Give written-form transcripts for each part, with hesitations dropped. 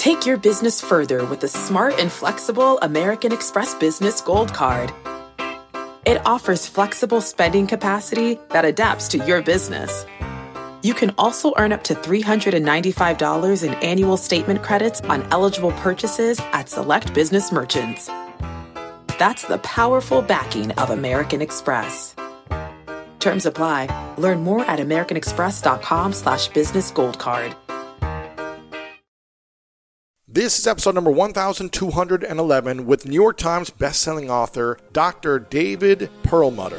Take your business further with the smart and flexible American Express Business Gold Card. It offers flexible spending capacity that adapts to your business. You can also earn up to $395 in annual statement credits on eligible purchases at select business merchants. That's the powerful backing of American Express. Terms apply. Learn more at americanexpress.com/businessgoldcard. This is episode number 1211 with New York Times bestselling author Dr. David Perlmutter.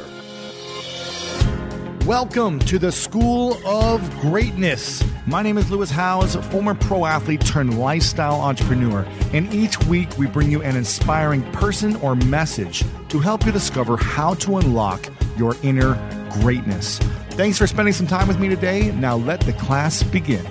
Welcome to the School of Greatness. My name is Lewis Howes, former pro athlete turned lifestyle entrepreneur, and each week we bring you an inspiring person or message to help you discover how to unlock your inner greatness. Thanks for spending some time with me today. Now let the class begin.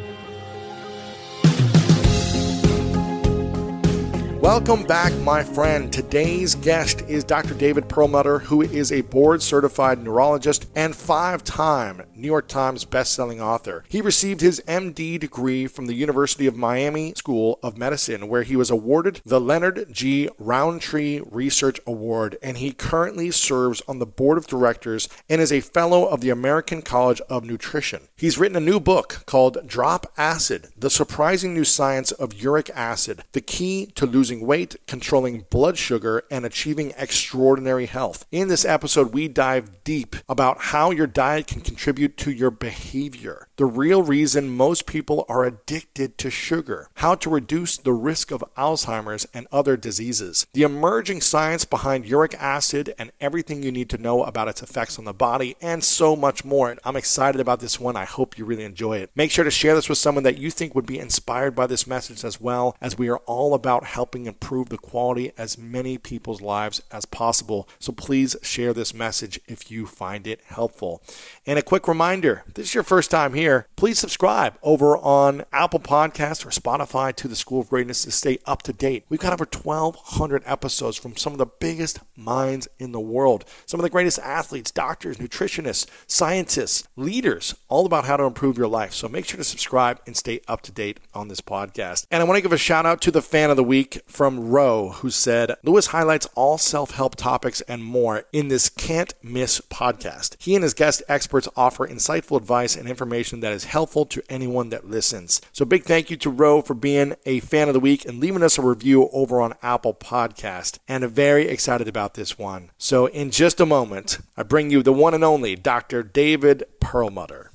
Welcome back, my friend. Today's guest is Dr. David Perlmutter, who is a board-certified neurologist and 5-time New York Times bestselling author. He received his MD degree from the University of Miami School of Medicine, where he was awarded the Leonard G. Roundtree Research Award, and he currently serves on the board of directors and is a fellow of the American College of Nutrition. He's written a new book called Drop Acid: The Surprising New Science of Uric Acid, the Key to Losing Weight, Controlling Blood Sugar, and Achieving Extraordinary Health. In this episode, we dive deep about how your diet can contribute to your behavior, the real reason most people are addicted to sugar, how to reduce the risk of Alzheimer's and other diseases, the emerging science behind uric acid and everything you need to know about its effects on the body, and so much more. And I'm excited about this one. I hope you really enjoy it. Make sure to share this with someone that you think would be inspired by this message as well, as we are all about helping improve the quality as many people's lives as possible. So please share this message if you find it helpful. And a quick reminder, if this is your first time here, please subscribe over on Apple Podcasts or Spotify to the School of Greatness to stay up to date. We've got over 1,200 episodes from some of the biggest minds in the world, some of the greatest athletes, doctors, nutritionists, scientists, leaders, all about how to improve your life. So make sure to subscribe and stay up to date on this podcast. And I want to give a shout out to the fan of the week from Roe, who said, Lewis highlights all self-help topics and more in this can't miss podcast. He and his guest experts offer insightful advice and information that is helpful to anyone that listens. So big thank you to Roe for being a fan of the week and leaving us a review over on Apple Podcast. And I'm very excited about this one. So in just a moment, I bring you the one and only Dr. David Perlmutter.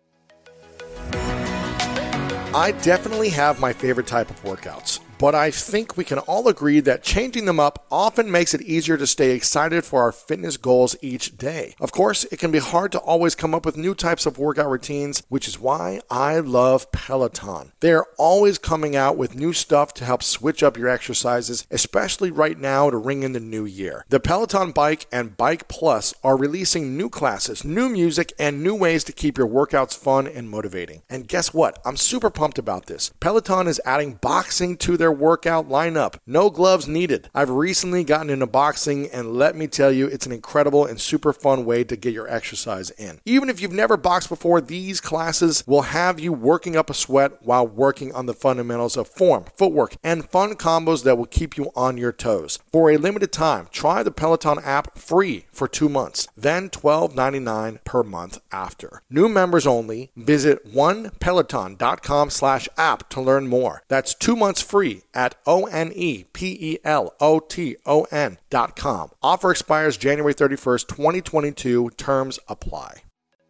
I definitely have my favorite type of workouts, but I think we can all agree that changing them up often makes it easier to stay excited for our fitness goals each day. Of course, it can be hard to always come up with new types of workout routines, which is why I love Peloton. They're always coming out with new stuff to help switch up your exercises, especially right now to ring in the new year. The Peloton Bike and Bike Plus are releasing new classes, new music, and new ways to keep your workouts fun and motivating. And guess what? I'm super pumped about this. Peloton is adding boxing to their workout lineup. No gloves needed. I've recently gotten into boxing, and let me tell you, it's an incredible and super fun way to get your exercise in. Even if you've never boxed before, these classes will have you working up a sweat while working on the fundamentals of form, footwork, and fun combos that will keep you on your toes. For a limited time, try the Peloton app free for 2 months, then $12.99 per month after. New members only. Visit onepeloton.com/app to learn more. That's 2 months free at onepeloton.com. Offer expires January 31st, 2022. Terms apply.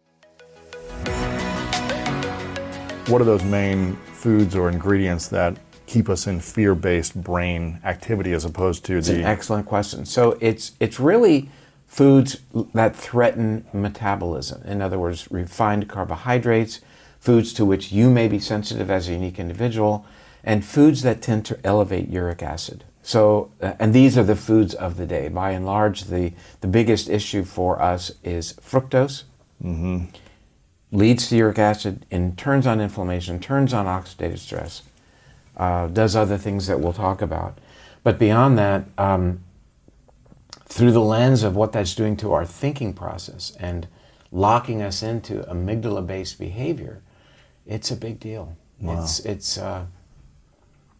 What are those main foods or ingredients that keep us in fear-based brain activity as opposed to It's an excellent question. So it's really foods that threaten metabolism. In other words, refined carbohydrates, foods to which you may be sensitive as a unique individual, and foods that tend to elevate uric acid. So, and these are the foods of the day. By and large, the biggest issue for us is fructose. Leads to uric acid and turns on inflammation, turns on oxidative stress, does other things that we'll talk about. But beyond that, through the lens of what that's doing to our thinking process and locking us into amygdala-based behavior, it's a big deal. Wow.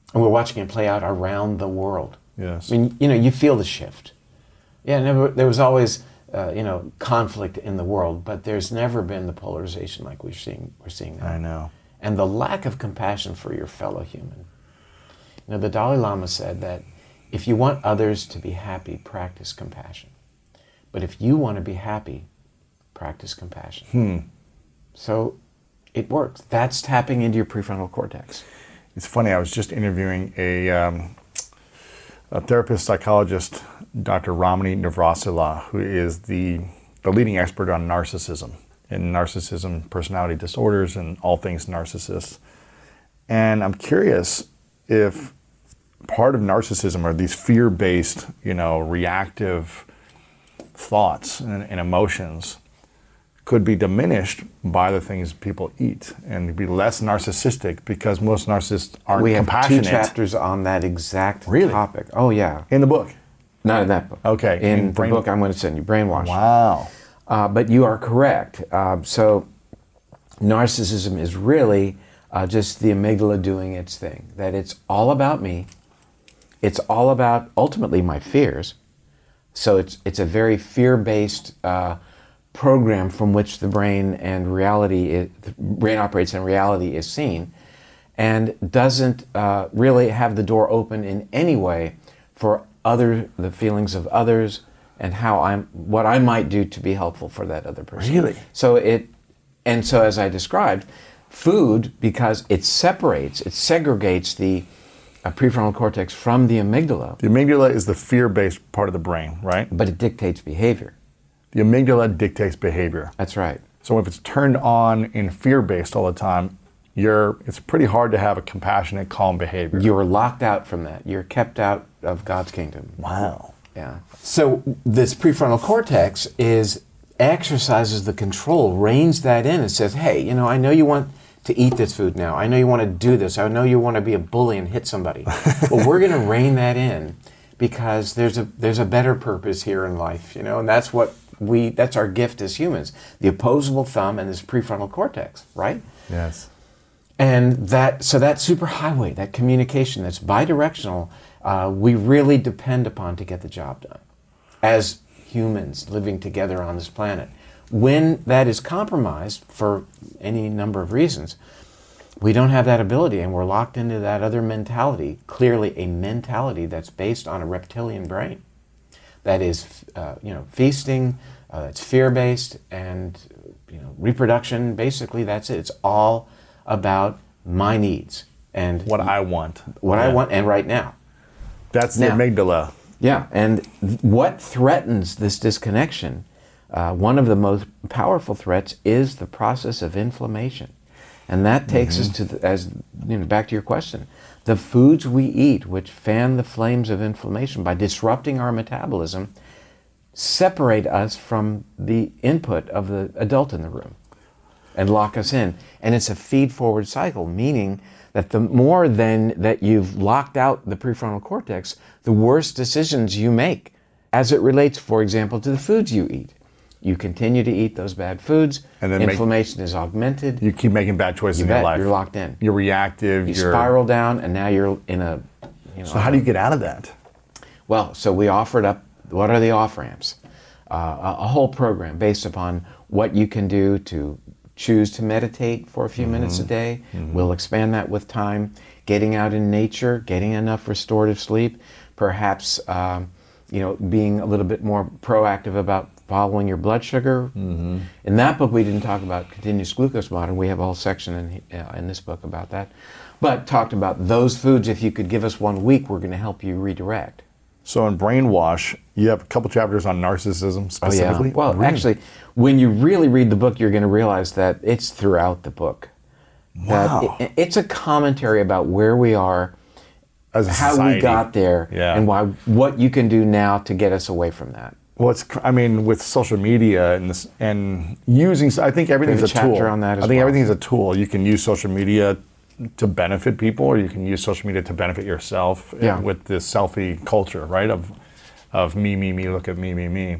And we're watching it play out around the world. Yes. I mean, you feel the shift. Yeah, there was always, conflict in the world, but there's never been the polarization like we're seeing now. I know. And the lack of compassion for your fellow human. The Dalai Lama said that if you want others to be happy, practice compassion. But if you want to be happy, practice compassion. So it works. That's tapping into your prefrontal cortex. It's funny, I was just interviewing a therapist, psychologist, Dr. Ramani Navrasila, who is the leading expert on narcissism and narcissism, personality disorders, and all things narcissists. And I'm curious if part of narcissism are these fear-based, reactive thoughts and emotions could be diminished by the things people eat and be less narcissistic, because most narcissists aren't compassionate. We have 2 chapters on that exact Really? topic. Oh, yeah. In the book? Not in that book. Okay. In the book I'm going to send you, Brainwash. Wow. But you are correct. So narcissism is really just the amygdala doing its thing. That it's all about me. It's all about, ultimately, my fears. So it's a very fear-based program from which the brain operates and reality is seen, and doesn't really have the door open in any way for the feelings of others and what I might do to be helpful for that other person. Really? So as I described, food, because it segregates the prefrontal cortex from the amygdala. The amygdala is the fear-based part of the brain, right? But it dictates behavior. The amygdala dictates behavior. That's right. So if it's turned on in fear-based all the time, it's pretty hard to have a compassionate, calm behavior. You're locked out from that. You're kept out of God's kingdom. Wow. Yeah. So this prefrontal cortex exercises the control, reins that in, and says, hey, I know you want to eat this food now. I know you want to do this. I know you want to be a bully and hit somebody. But we're going to rein that in, because there's a better purpose here in life, and that's that's our gift as humans. The opposable thumb and this prefrontal cortex, right? Yes. And that superhighway, that communication that's bidirectional, we really depend upon to get the job done as humans living together on this planet. When that is compromised for any number of reasons, we don't have that ability, and we're locked into that other mentality, clearly a mentality that's based on a reptilian brain. That is, feasting, it's fear-based, and reproduction. Basically, that's it. It's all about my needs and what I want. I want, and right now. That's the amygdala. Yeah, and what threatens this disconnection? One of the most powerful threats is the process of inflammation, and that takes us to back to your question. The foods we eat, which fan the flames of inflammation by disrupting our metabolism, separate us from the input of the adult in the room and lock us in. And it's a feed-forward cycle, meaning that the more then that you've locked out the prefrontal cortex, the worse decisions you make as it relates, for example, to the foods you eat. You continue to eat those bad foods, and then inflammation is augmented. You keep making bad choices in your life. You're locked in. You're reactive. You spiral down, and now you're in a... So how do you get out of that? Well, so we offered up, what are the off-ramps? A whole program based upon what you can do to choose to meditate for a few minutes a day. We'll expand that with time. Getting out in nature, getting enough restorative sleep, perhaps being a little bit more proactive about following your blood sugar. In that book, we didn't talk about continuous glucose monitoring. We have a whole section in this book about that. But talked about those foods, if you could give us 1 week, we're going to help you redirect. So in Brainwash, you have a couple chapters on narcissism specifically? Oh, yeah. Well, actually, when you really read the book, you're going to realize that it's throughout the book. Wow. It's a commentary about where we are, as a how society. we got there, and what you can do now to get us away from that. Well, with social media and using, I think everything's a tool. Chapter on that as I think well. everything's a tool. You can use social media to benefit people, or you can use social media to benefit yourself with this selfie culture, right? Of me, look at me.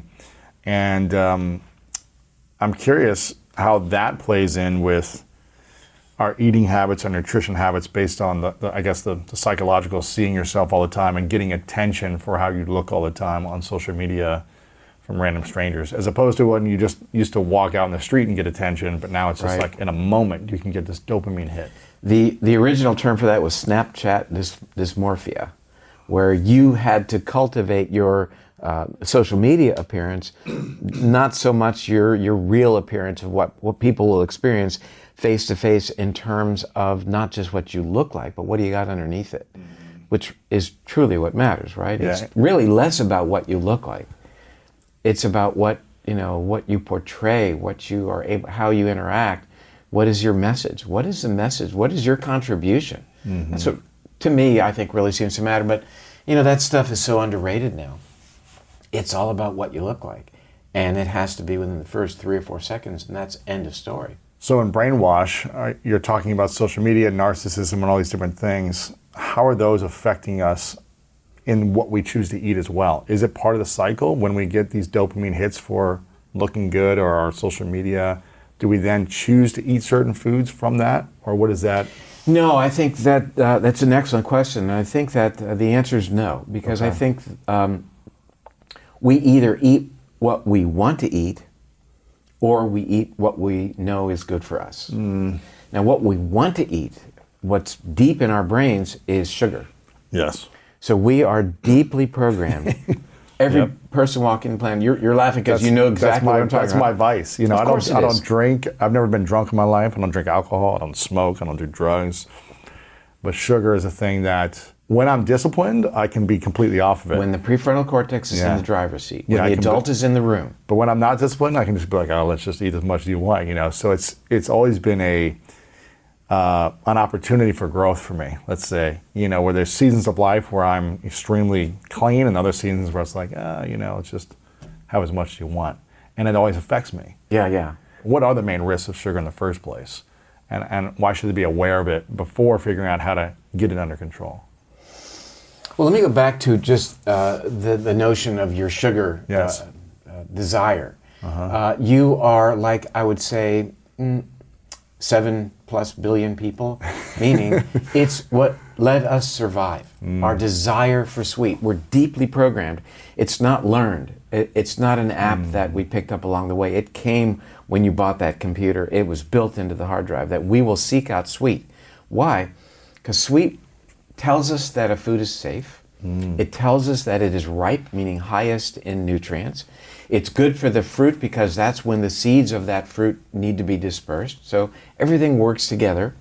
And I'm curious how that plays in with our eating habits, our nutrition habits based on the psychological seeing yourself all the time and getting attention for how you look all the time on social media from random strangers, as opposed to when you just used to walk out in the street and get attention, but now it's just Right. like in a moment you can get this dopamine hit. The original term for that was Snapchat dysmorphia, where you had to cultivate your social media appearance, not so much your real appearance of what people will experience face to face in terms of not just what you look like, but what do you got underneath it, which is truly what matters, right? Yeah. It's really less about what you look like. It's about what you portray, what you are able, how you interact. What is your message? What is the message? What is your contribution? That's what, to me, I think really seems to matter. But that stuff is so underrated now. It's all about what you look like, and it has to be within the first 3 or 4 seconds, and that's end of story. So in Brainwash, you're talking about social media, narcissism, and all these different things. How are those affecting us in what we choose to eat as well? Is it part of the cycle when we get these dopamine hits for looking good or our social media? Do we then choose to eat certain foods from that, or what is that? No, I think that that's an excellent question. And I think that the answer is no, because I think we either eat what we want to eat or we eat what we know is good for us. Now, what we want to eat, what's deep in our brains, is sugar. Yes. So we are deeply programmed. Every person walking the planet, you're laughing because you know exactly what I'm talking that's about. my vice. I don't drink. I've never been drunk in my life. I don't drink alcohol. I don't smoke. I don't do drugs. But sugar is a thing that, when I'm disciplined, I can be completely off of it. When the prefrontal cortex is in the driver's seat, when the adult is in the room. But when I'm not disciplined, I can just be like, oh, let's just eat as much as you want. So it's always been an opportunity for growth for me, let's say, where there's seasons of life where I'm extremely clean and other seasons where it's like, it's just have as much as you want. And it always affects me. Yeah. What are the main risks of sugar in the first place? And why should they be aware of it before figuring out how to get it under control? Well, let me go back to just the notion of your sugar desire. You are like, I would say, 7+ billion people, meaning it's what let us survive. Our desire for sweet. We're deeply programmed. It's not learned. It's not an app that we picked up along the way. It came when you bought that computer. It was built into the hard drive that we will seek out sweet. Why? Because sweet tells us that a food is safe. It tells us that it is ripe, meaning highest in nutrients. It's good for the fruit because that's when the seeds of that fruit need to be dispersed. So everything works together.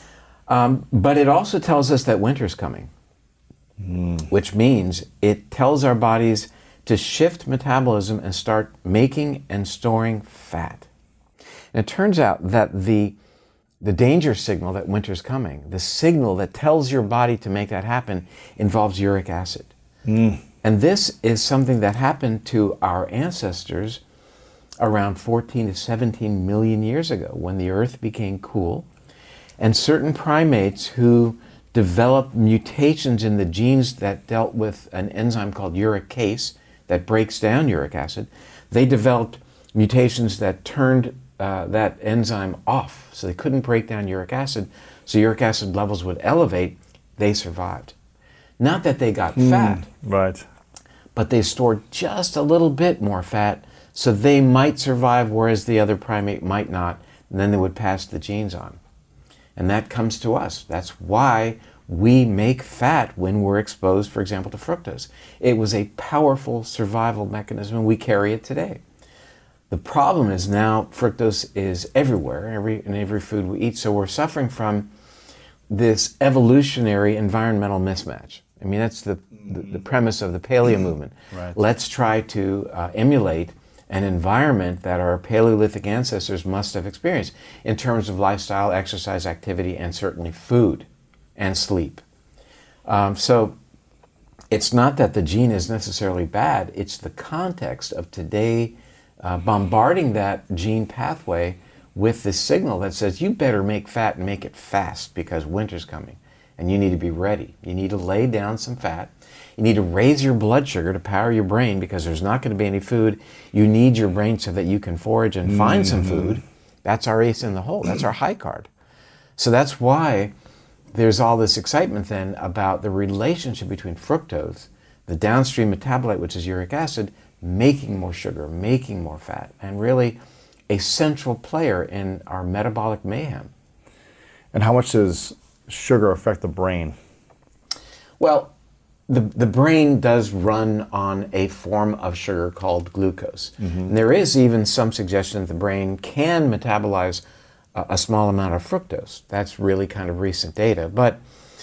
But it also tells us that winter's coming, which means it tells our bodies to shift metabolism and start making and storing fat. And it turns out that the danger signal that winter's coming, the signal that tells your body to make that happen, involves uric acid. And this is something that happened to our ancestors around 14 to 17 million years ago when the earth became cool. And certain primates who developed mutations in the genes that dealt with an enzyme called uricase that breaks down uric acid, they developed mutations that turned that enzyme off. So they couldn't break down uric acid, so uric acid levels would elevate. They survived. Not that they got fat. Right. But they stored just a little bit more fat, so they might survive, whereas the other primate might not, and then they would pass the genes on. And that comes to us. That's why we make fat when we're exposed, for example, to fructose. It was a powerful survival mechanism, and we carry it today. The problem is now fructose is everywhere, in every food we eat, so we're suffering from this evolutionary environmental mismatch. I mean, that's the premise of the paleo movement. Right. Let's try to emulate an environment that our Paleolithic ancestors must have experienced in terms of lifestyle, exercise, activity, and certainly food and sleep. So it's not that the gene is necessarily bad, it's the context of today bombarding that gene pathway with this signal that says you better make fat and make it fast because winter's coming and you need to be ready. You need to lay down some fat. You need to raise your blood sugar to power your brain because there's not going to be any food. You need your brain so that you can forage and find some food. That's our ace in the hole. That's our high card. So that's why there's all this excitement then about the relationship between fructose, the downstream metabolite, which is uric acid, making more sugar, making more fat, and really a central player in our metabolic mayhem. And how much does sugar affect the brain? Well, the brain does run on a form of sugar called glucose. And there is even some suggestion that the brain can metabolize a small amount of fructose. That's really kind of recent data. But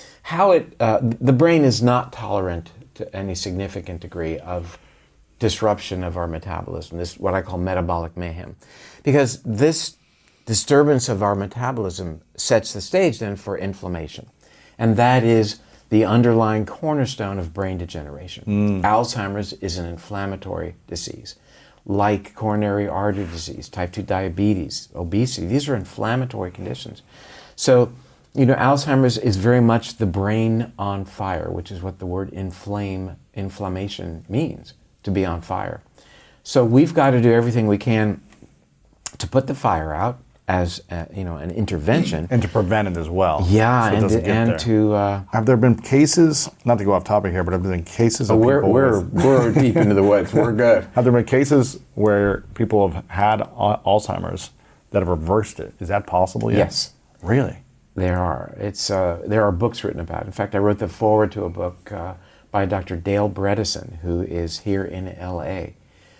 the brain is not tolerant to any significant degree of disruption of our metabolism, this what I call metabolic mayhem. Because this disturbance of our metabolism sets the stage then for inflammation. And that is the underlying cornerstone of brain degeneration. Alzheimer's is an inflammatory disease, like coronary artery disease, type 2 diabetes, obesity. These are inflammatory conditions. So, Alzheimer's is very much the brain on fire, which is what the word inflammation means, to be on fire. So we've got to do everything we can to put the fire out as an intervention, and to prevent it as well. Yeah, so have there been cases? Not to go off topic here, but have there been cases of people? We're deep into the woods. We're good. Have there been cases where people have had Alzheimer's that have reversed it? Is that possible yet? Yes, really. There are. There are books written about it. In fact, I wrote the foreword to a book by Dr. Dale Bredesen, who is here in L.A.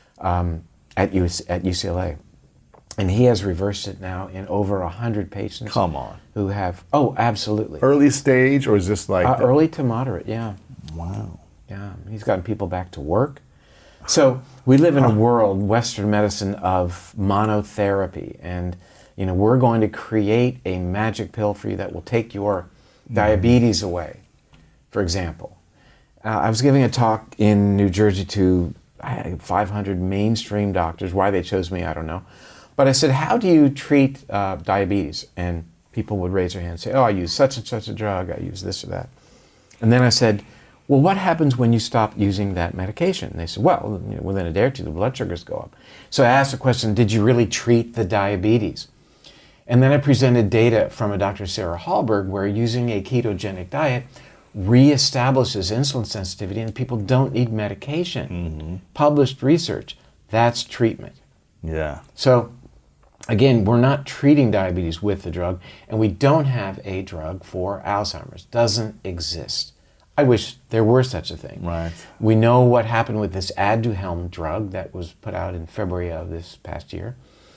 At UCLA. And he has reversed it now in over 100 patients. Come on. Who have, oh, absolutely. Early stage, or is this like... early to moderate, yeah. Wow. Yeah, he's gotten people back to work. So we live in a world, Western medicine, of monotherapy. And, we're going to create a magic pill for you that will take your diabetes away, for example. I was giving a talk in New Jersey to 500 mainstream doctors. Why they chose me, I don't know. But I said, how do you treat diabetes? And people would raise their hand and say, I use such and such a drug, I use this or that. And then I said, well, what happens when you stop using that medication? And they said, well, within a day or two, the blood sugars go up. So I asked the question, did you really treat the diabetes? And then I presented data from a Dr. Sarah Hallberg, where using a ketogenic diet reestablishes insulin sensitivity and people don't need medication. Published research, that's treatment. Yeah. So, again, we're not treating diabetes with the drug, and we don't have a drug for Alzheimer's. Doesn't exist. I wish there were such a thing. Right. We know what happened with this Aduhelm drug that was put out in February of this past year.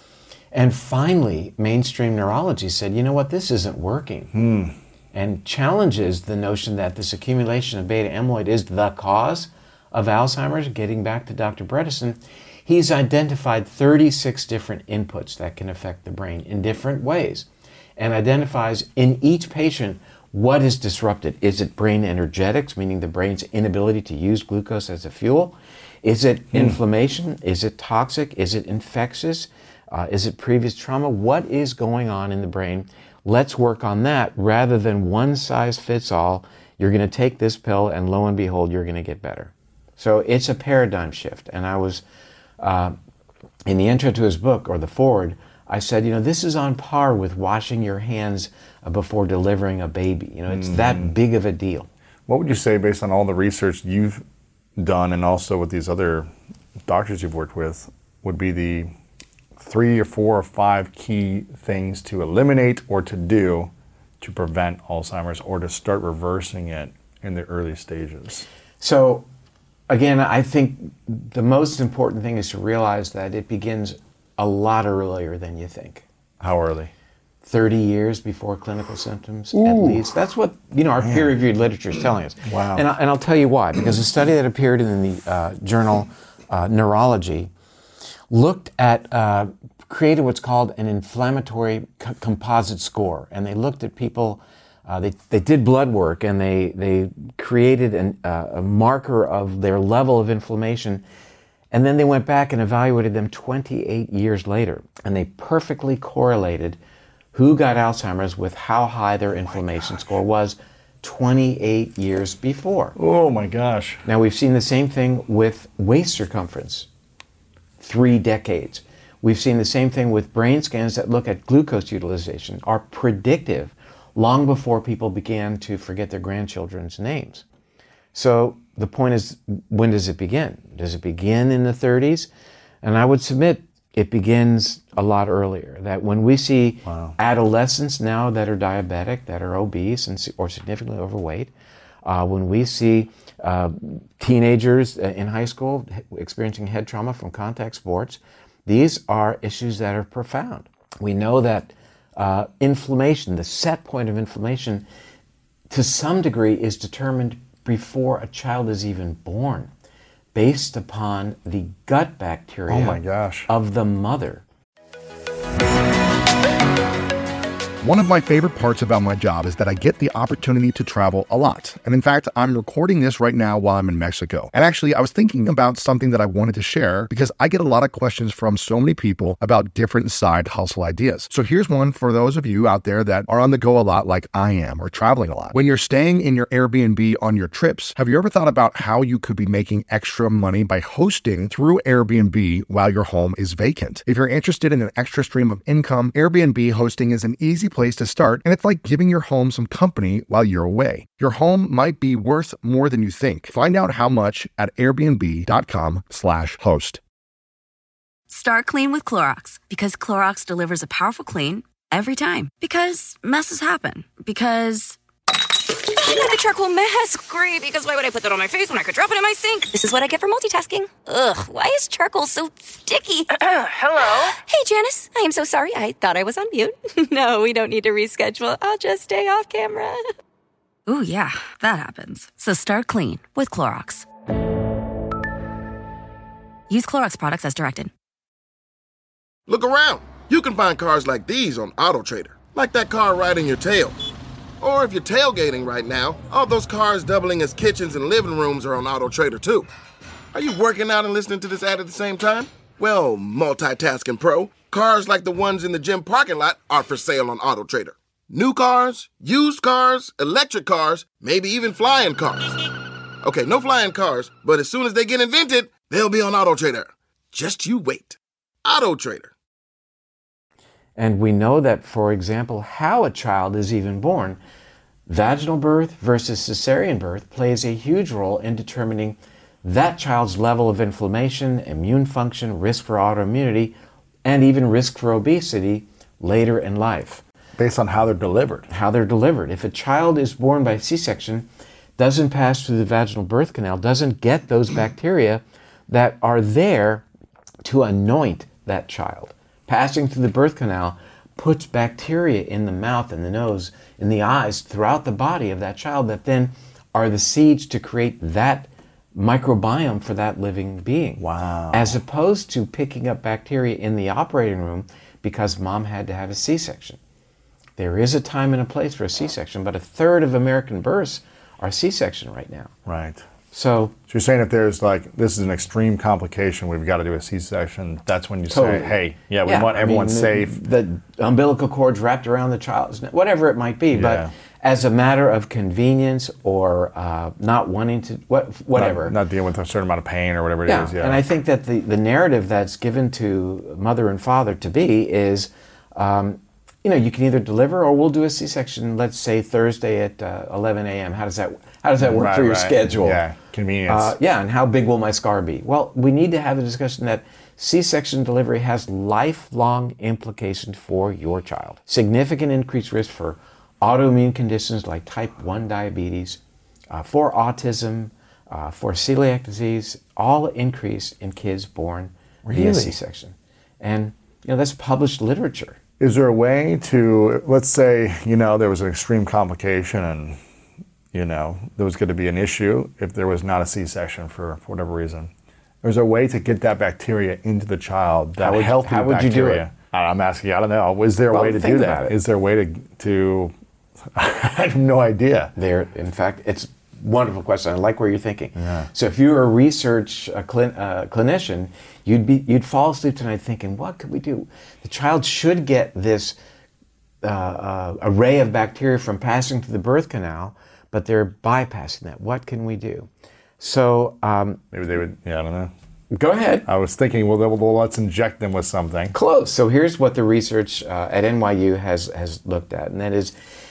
And finally, mainstream neurology said, you know what, this isn't working. And challenges the notion that this accumulation of beta amyloid is the cause of Alzheimer's. Getting back to Dr. Bredesen, he's identified 36 different inputs that can affect the brain in different ways, and identifies in each patient what is disrupted. Is it brain energetics, meaning the brain's inability to use glucose as a fuel? Is it inflammation? Is it toxic? Is it infectious? Is it previous trauma? What is going on in the brain? Let's work on that rather than one size fits all. You're going to take this pill and lo and behold, you're going to get better. So it's a paradigm shift. And I was, in the intro to his book, or the foreword, I said, this is on par with washing your hands before delivering a baby. It's that big of a deal. What would you say, based on all the research you've done and also with these other doctors you've worked with, would be the 3 or 4 or 5 key things to eliminate or to do to prevent Alzheimer's or to start reversing it in the early stages? So, again, I think the most important thing is to realize that it begins a lot earlier than you think. How early? 30 years before clinical symptoms, at least. That's what our peer-reviewed literature is telling us. Wow. And I'll tell you why. Because a study that appeared in the journal Neurology looked at, created what's called an inflammatory composite score. And they looked at people, they did blood work, and they created a marker of their level of inflammation. And then they went back and evaluated them 28 years later. And they perfectly correlated who got Alzheimer's with how high their inflammation score was 28 years before. Oh my gosh. Now we've seen the same thing with waist circumference, 3 decades. We've seen the same thing with brain scans that look at glucose utilization, are predictive long before people began to forget their grandchildren's names. So the point is, when does it begin? Does it begin in the 30s? And I would submit it begins a lot earlier. That when we see adolescents now that are diabetic, that are obese or significantly overweight, when we see teenagers in high school experiencing head trauma from contact sports, these are issues that are profound. We know that inflammation, the set point of inflammation, to some degree is determined before a child is even born, based upon the gut bacteria of the mother. One of my favorite parts about my job is that I get the opportunity to travel a lot. And in fact, I'm recording this right now while I'm in Mexico. And actually, I was thinking about something that I wanted to share because I get a lot of questions from so many people about different side hustle ideas. So here's one for those of you out there that are on the go a lot like I am, or traveling a lot. When you're staying in your Airbnb on your trips, have you ever thought about how you could be making extra money by hosting through Airbnb while your home is vacant? If you're interested in an extra stream of income, Airbnb hosting is an easy place to start, and it's like giving your home some company while you're away. Your home might be worth more than you think. Find out how much at airbnb.com/host. Start clean with Clorox, because Clorox delivers a powerful clean every time. Because messes happen. Because the charcoal mask. Great, because why would I put that on my face when I could drop it in my sink? This is what I get for multitasking. Ugh, why is charcoal so sticky? Hello? Hey, Janice. I am so sorry. I thought I was on mute. No, we don't need to reschedule. I'll just stay off camera. Ooh, yeah, that happens. So start clean with Clorox. Use Clorox products as directed. Look around. You can find cars like these on AutoTrader, like that car riding your tail. Or if you're tailgating right now, all those cars doubling as kitchens and living rooms are on AutoTrader too. Are you working out and listening to this ad at the same time? Well, multitasking pro, cars like the ones in the gym parking lot are for sale on AutoTrader. New cars, used cars, electric cars, maybe even flying cars. Okay, no flying cars, but as soon as they get invented, they'll be on AutoTrader. Just you wait. AutoTrader. And we know that, for example, how a child is even born, vaginal birth versus cesarean birth plays a huge role in determining that child's level of inflammation, immune function, risk for autoimmunity, and even risk for obesity later in life. Based on how they're delivered. How they're delivered. If a child is born by C-section, doesn't pass through the vaginal birth canal, doesn't get those bacteria that are there to anoint that child. Passing through the birth canal puts bacteria in the mouth and the nose, in the eyes, throughout the body of that child that then are the seeds to create that microbiome for that living being. Wow. As opposed to picking up bacteria in the operating room because mom had to have a C-section. There is a time and a place for a C-section, but 1/3 of American births are C-section right now. Right. So you're saying if there's this is an extreme complication, we've got to do a C-section, that's when you say, hey, we want everyone safe. The umbilical cord's wrapped around the child's neck, whatever it might be. But as a matter of convenience or not wanting to, whatever. Not dealing with a certain amount of pain or whatever it is. Yeah. And I think that the narrative that's given to mother and father to be is, you can either deliver or we'll do a C-section, let's say Thursday at 11 a.m. How does that work for your schedule? Yeah, convenience. And how big will my scar be? Well, we need to have a discussion that C-section delivery has lifelong implications for your child. Significant increased risk for autoimmune conditions like type 1 diabetes, for autism, for celiac disease, all increase in kids born via C-section. And that's published literature. Is there a way to, let's say, there was an extreme complication and, there was going to be an issue if there was not a C-section for whatever reason. Is there a way to get that bacteria into the child, healthy bacteria? How would you do it? I'm asking, I don't know. Is there a way to do that? Is there a way to I have no idea. In fact, it's a wonderful question. I like where you're thinking. Yeah. So if you were a research clinician, you'd fall asleep tonight thinking, what could we do? The child should get this array of bacteria from passing through the birth canal, but they're bypassing that. What can we do? So maybe they would. Yeah, I don't know. Go ahead. I was thinking, well, let's inject them with something. Close. So here's what the research at NYU has looked at, and that is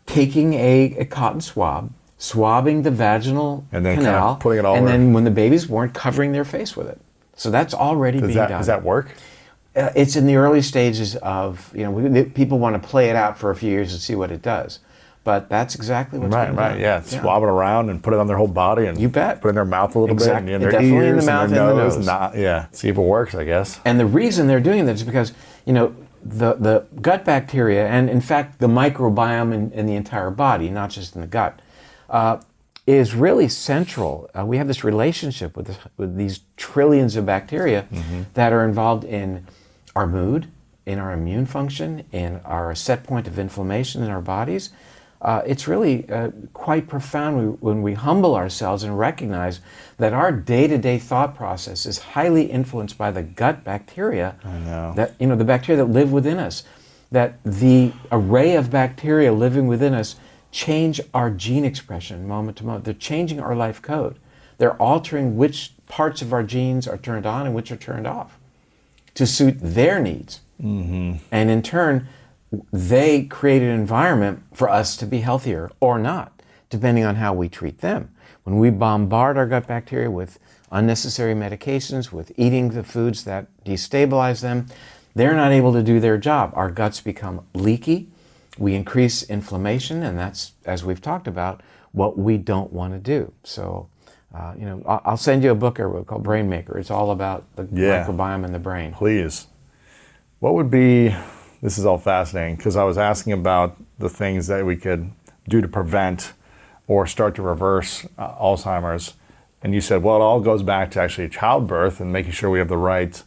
taking a cotton swab, swabbing the vaginal And then canal, kind of putting it all and over. then when the baby's born, covering their face with it. So that's already being done. Does that work? It's in the early stages of, people want to play it out for a few years and see what it does. But that's exactly what's being done. Right, yeah. Swab it around and put it on their whole body and You bet. put it in their mouth a little Exactly. bit and in their Definitely ears in the mouth and their and the nose. nose. See if it works, I guess. And the reason they're doing that is because, the gut bacteria, and in fact the microbiome in the entire body, not just in the gut, is really central. We have this relationship with these trillions of bacteria that are involved in our mood, in our immune function, in our set point of inflammation in our bodies. It's really quite profound when we humble ourselves and recognize that our day-to-day thought process is highly influenced by the gut bacteria. I know. That, the bacteria that live within us. That the array of bacteria living within us change our gene expression moment to moment. They're changing our life code. They're altering which parts of our genes are turned on and which are turned off to suit their needs. And in turn, they create an environment for us to be healthier or not, depending on how we treat them. When we bombard our gut bacteria with unnecessary medications, with eating the foods that destabilize them, they're not able to do their job. Our guts become leaky. We increase inflammation, and that's, as we've talked about, what we don't want to do. So, I'll send you a book called Brain Maker. It's all about the microbiome in the brain. Please. What would be, this is all fascinating, because I was asking about the things that we could do to prevent or start to reverse Alzheimer's. And you said, well, it all goes back to actually childbirth and making sure we have the right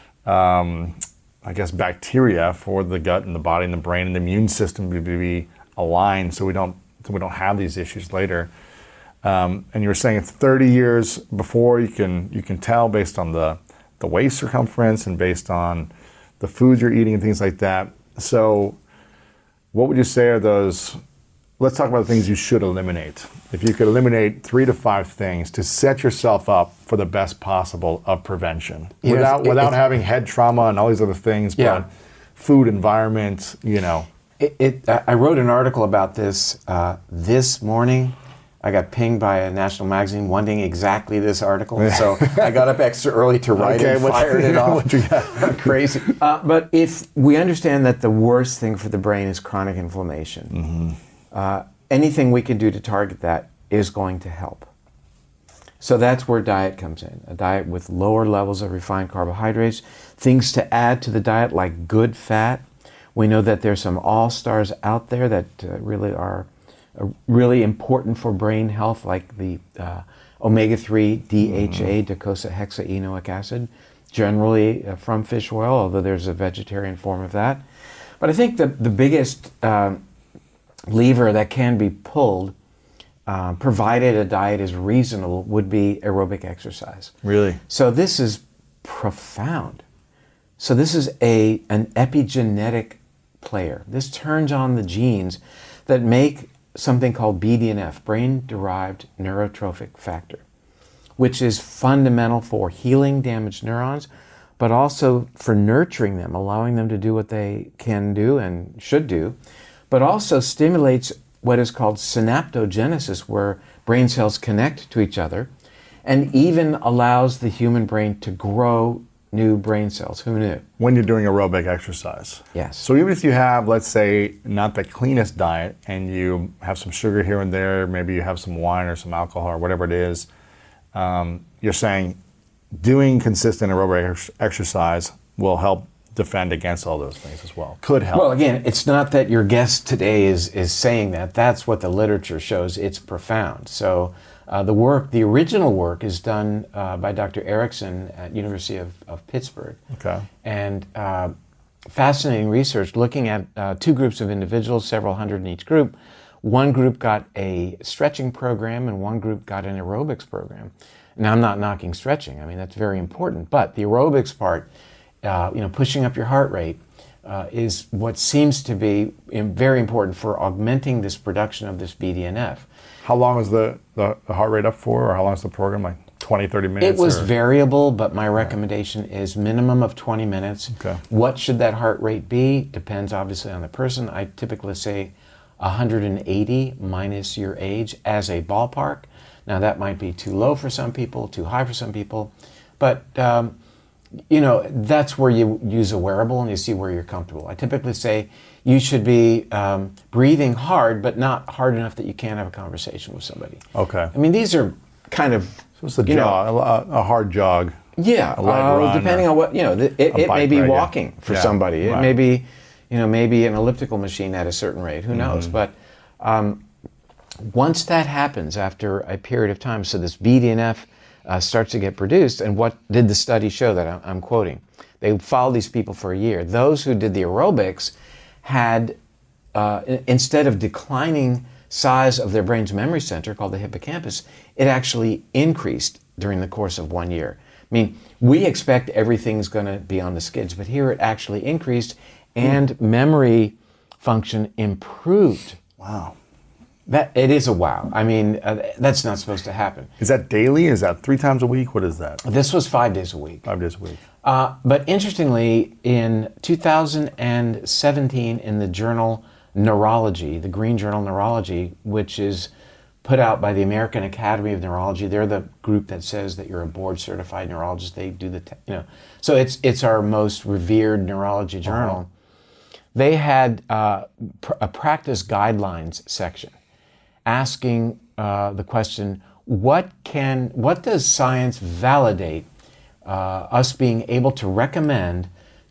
bacteria for the gut and the body and the brain and the immune system to be aligned so we don't have these issues later. And you were saying it's 30 years before you can tell based on the waist circumference and based on the foods you're eating and things like that. So what would you say are those, let's talk about the things you should eliminate. If you could eliminate 3 to 5 things to set yourself up for the best possible of prevention without having head trauma and all these other things, but food, environment, I wrote an article about this this morning. I got pinged by a national magazine wanting exactly this article, so I got up extra early to write it and fired it off. Crazy. But if we understand that the worst thing for the brain is chronic inflammation, anything we can do to target that is going to help. So that's where diet comes in. A diet with lower levels of refined carbohydrates, things to add to the diet like good fat. We know that there's some all-stars out there that really are really important for brain health, like the omega-3 DHA, docosahexaenoic acid, generally from fish oil, although there's a vegetarian form of that. But I think the biggest lever that can be pulled, provided a diet is reasonable, would be aerobic exercise. Really? So this is profound. So this is an epigenetic player. This turns on the genes that make something called BDNF, brain-derived neurotrophic factor, which is fundamental for healing damaged neurons, but also for nurturing them, allowing them to do what they can do and should do, but also stimulates what is called synaptogenesis, where brain cells connect to each other, and even allows the human brain to grow new brain cells. Who knew? When you're doing aerobic exercise. Yes. So even if you have, let's say, not the cleanest diet and you have some sugar here and there, maybe you have some wine or some alcohol or whatever it is, you're saying doing consistent aerobic exercise will help defend against all those things as well. Could help. Well, again, it's not that your guest today is saying that. That's what the literature shows. It's profound. So the original work is done by Dr. Erickson at University of Pittsburgh. Okay. And fascinating research looking at 2 groups of individuals, several hundred in each group. One group got a stretching program and one group got an aerobics program. Now, I'm not knocking stretching. I mean, that's very important. But the aerobics part, pushing up your heart rate, is what seems to be very important for augmenting this production of this BDNF. How long is the heart rate up for, or how long is the program? Like 20, 30 minutes? It was variable, but my recommendation is minimum of 20 minutes. Okay. What should that heart rate be? Depends obviously on the person. I typically say 180 minus your age as a ballpark. Now that might be too low for some people, too high for some people, but that's where you use a wearable and you see where you're comfortable. I typically say you should be breathing hard, but not hard enough that you can't have a conversation with somebody. Okay. I mean, these are kind of... So it's a jog, a hard jog. Yeah, a light run, depending on what, it may be walking for somebody. It may be, maybe an elliptical machine at a certain rate. Who knows? But once that happens after a period of time, so this BDNF starts to get produced, and what did the study show that I'm quoting? They followed these people for a year. Those who did the aerobics had, instead of declining size of their brain's memory center called the hippocampus, it actually increased during the course of 1 year. I mean, we expect everything's going to be on the skids, but here it actually increased and memory function improved. Wow. It is a wow. I mean, that's not supposed to happen. Is that daily? Is that 3 times a week? What is that? This was 5 days a week. 5 days a week. But interestingly, in 2017 in the journal Neurology, the Green Journal Neurology, which is put out by the American Academy of Neurology. They're the group that says that you're a board-certified neurologist. They do so it's our most revered neurology journal. They had a practice guidelines section asking the question, what does science validate us being able to recommend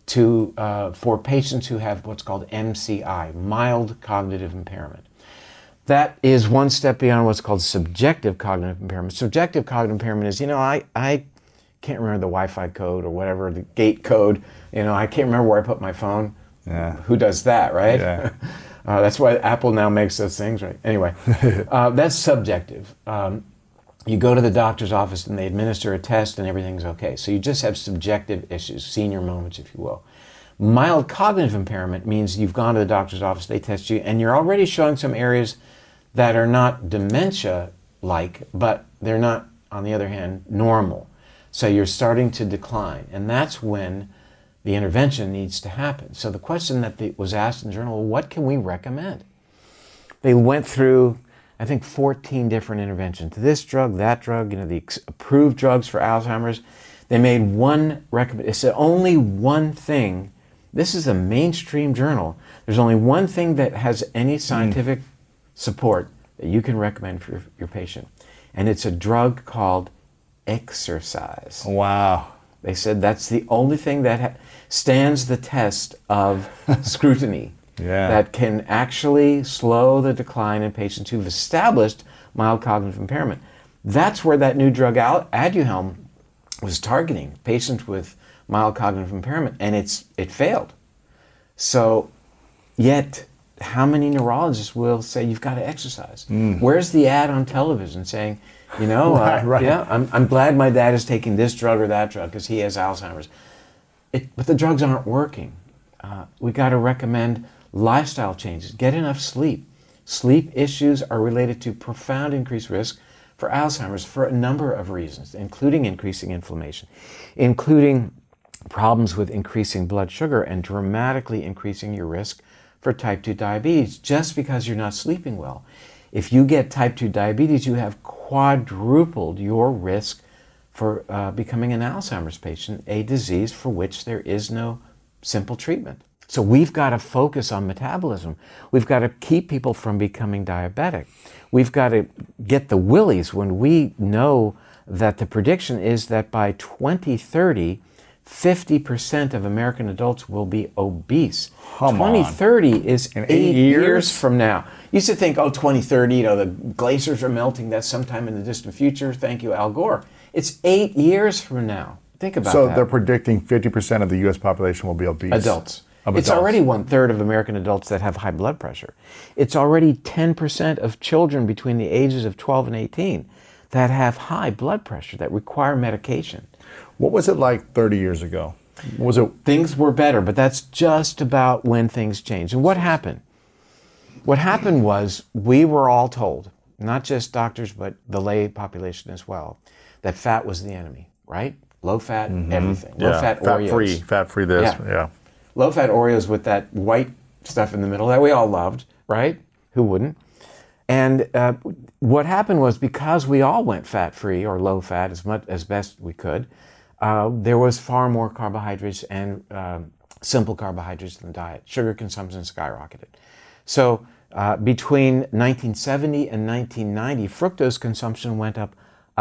for patients who have what's called MCI, mild cognitive impairment? That is one step beyond what's called subjective cognitive impairment. Subjective cognitive impairment is, I can't remember the Wi-Fi code or whatever, the gate code. I can't remember where I put my phone. Yeah. Who does that, right? Yeah. That's why Apple now makes those things, right? Anyway, that's subjective. You go to the doctor's office and they administer a test and everything's okay. So you just have subjective issues, senior moments, if you will. Mild cognitive impairment means you've gone to the doctor's office, they test you, and you're already showing some areas that are not dementia-like, but they're not, on the other hand, normal. So you're starting to decline, and that's when the intervention needs to happen. So the question that was asked in the journal, what can we recommend? They went through, I think, 14 different interventions. This drug, that drug, the approved drugs for Alzheimer's. They made one recommendation. They said only one thing. This is a mainstream journal. There's only one thing that has any scientific support that you can recommend for your patient. And it's a drug called exercise. Wow. They said that's the only thing that stands the test of scrutiny. Yeah. That can actually slow the decline in patients who've established mild cognitive impairment. That's where that new drug Aduhelm was targeting, patients with mild cognitive impairment, and it failed. So, yet, how many neurologists will say you've got to exercise? Where's the ad on television saying, right. Yeah, I'm glad my dad is taking this drug or that drug because he has Alzheimer's. But the drugs aren't working. We got to recommend lifestyle changes. Get enough sleep. Sleep issues are related to profound increased risk for Alzheimer's for a number of reasons, including increasing inflammation, including problems with increasing blood sugar and dramatically increasing your risk for type 2 diabetes just because you're not sleeping well. If you get type 2 diabetes, you have quadrupled your risk for becoming an Alzheimer's patient, a disease for which there is no simple treatment. So we've got to focus on metabolism. We've got to keep people from becoming diabetic. We've got to get the willies when we know that the prediction is that by 2030, 50% of American adults will be obese. 2030 is in 8 years from now. You used to think, 2030, the glaciers are melting. That's sometime in the distant future. Thank you, Al Gore. It's 8 years from now. Think about that. So they're predicting 50% of the U.S. population will be obese. Adults. It's already 1/3 of American adults that have high blood pressure. It's already 10% of children between the ages of 12 and 18 that have high blood pressure, that require medication. What was it like 30 years ago? Things were better, but that's just about when things changed. And what happened? What happened was we were all told, not just doctors, but the lay population as well, that fat was the enemy, right? Low fat, everything. Yeah. Low fat Oreos. Fat-free this, yeah. Low fat Oreos with that white stuff in the middle that we all loved, right? Who wouldn't? And what happened was, because we all went fat-free or low-fat as best we could, there was far more carbohydrates and simple carbohydrates in the diet. Sugar consumption skyrocketed. So between 1970 and 1990, fructose consumption went up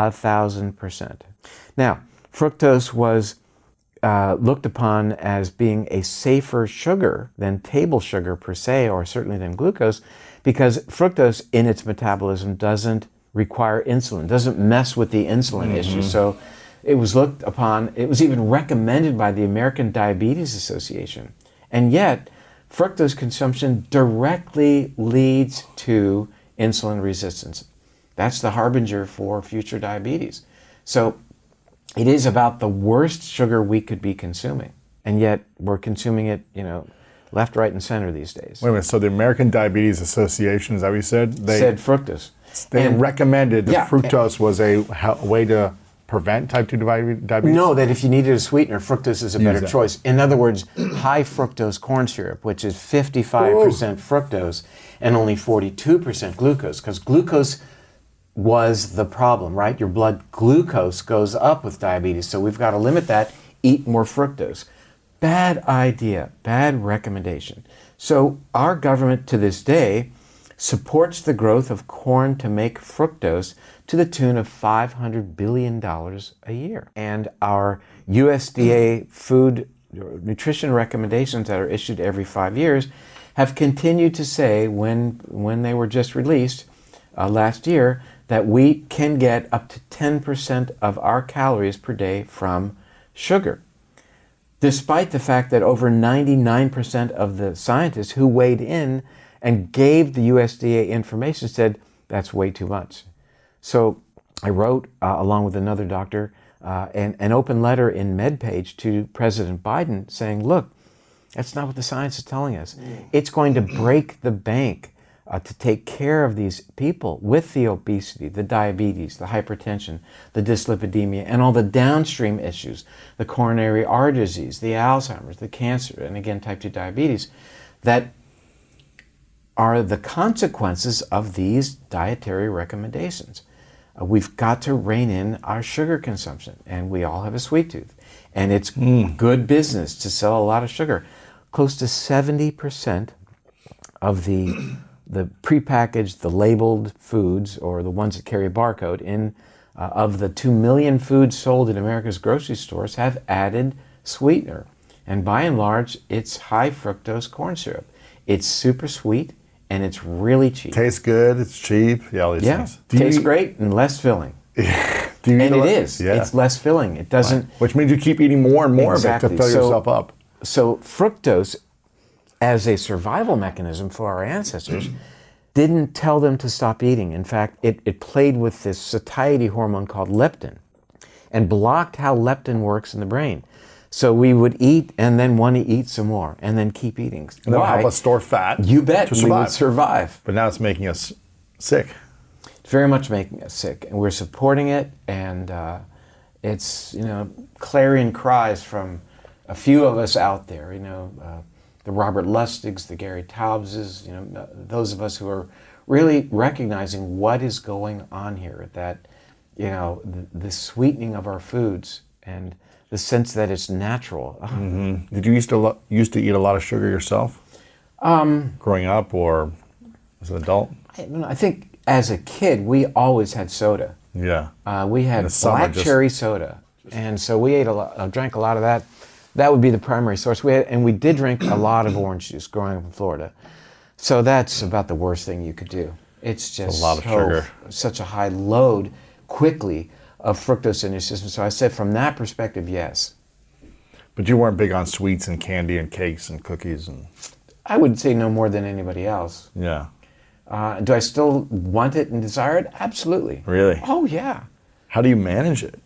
1,000%. Now, fructose was looked upon as being a safer sugar than table sugar per se, or certainly than glucose, because fructose in its metabolism doesn't require insulin, doesn't mess with the insulin issue. So it was looked upon, it was even recommended by the American Diabetes Association. And yet, fructose consumption directly leads to insulin resistance. That's the harbinger for future diabetes. So it is about the worst sugar we could be consuming. And yet we're consuming it, left, right, and center these days. Wait a minute, so the American Diabetes Association, is that what you said? They said fructose. They recommended that fructose was a way to prevent type 2 diabetes? No, that if you needed a sweetener, fructose is a better choice. In other words, high fructose corn syrup, which is 55% fructose and only 42% glucose, because glucose was the problem, right? Your blood glucose goes up with diabetes, so we've got to limit that, eat more fructose. Bad idea, bad recommendation. So our government to this day supports the growth of corn to make fructose to the tune of $500 billion a year. And our USDA food nutrition recommendations that are issued every 5 years have continued to say, when they were just released last year, that we can get up to 10% of our calories per day from sugar, despite the fact that over 99% of the scientists who weighed in and gave the USDA information said that's way too much. So I wrote, along with another doctor, an open letter in MedPage to President Biden saying, look, that's not what the science is telling us. It's going to break the bank to take care of these people with the obesity, the diabetes, the hypertension, the dyslipidemia, and all the downstream issues, the coronary artery disease, the Alzheimer's, the cancer, and again, type 2 diabetes, that are the consequences of these dietary recommendations. We've got to rein in our sugar consumption, and we all have a sweet tooth. And it's good business to sell a lot of sugar. Close to 70% of the prepackaged, the labeled foods, or the ones that carry a barcode, of the 2 million foods sold in America's grocery stores have added sweetener. And by and large, it's high fructose corn syrup. It's super sweet, and it's really cheap. Tastes good, it's cheap, all these things. Tastes great and less filling. It's less filling. It doesn't... Right. Which means you keep eating more and more of it to fill yourself up. So fructose, as a survival mechanism for our ancestors, didn't tell them to stop eating. In fact, it played with this satiety hormone called leptin and blocked how leptin works in the brain. So we would eat and then want to eat some more and then keep eating. And that would help us store fat. You bet, we would survive. But now it's making us sick. It's very much making us sick, and we're supporting it, and it's, clarion cries from a few of us out there, the Robert Lustigs, the Gary Taubes, those of us who are really recognizing what is going on here, that, the sweetening of our foods and the sense that it's natural. Mm-hmm. Did you used to eat a lot of sugar yourself? Growing up or as an adult? I think as a kid, we always had soda. Yeah. We had black cherry soda. And so we drank a lot of that. That would be the primary source. We did drink a lot of orange juice growing up in Florida. So that's about the worst thing you could do. It's just a lot of sugar. Such a high load quickly of fructose in your system. So I said from that perspective, yes. But you weren't big on sweets and candy and cakes and cookies and... I would say no more than anybody else. Yeah. Do I still want it and desire it? Absolutely. Really? Oh, yeah. How do you manage it?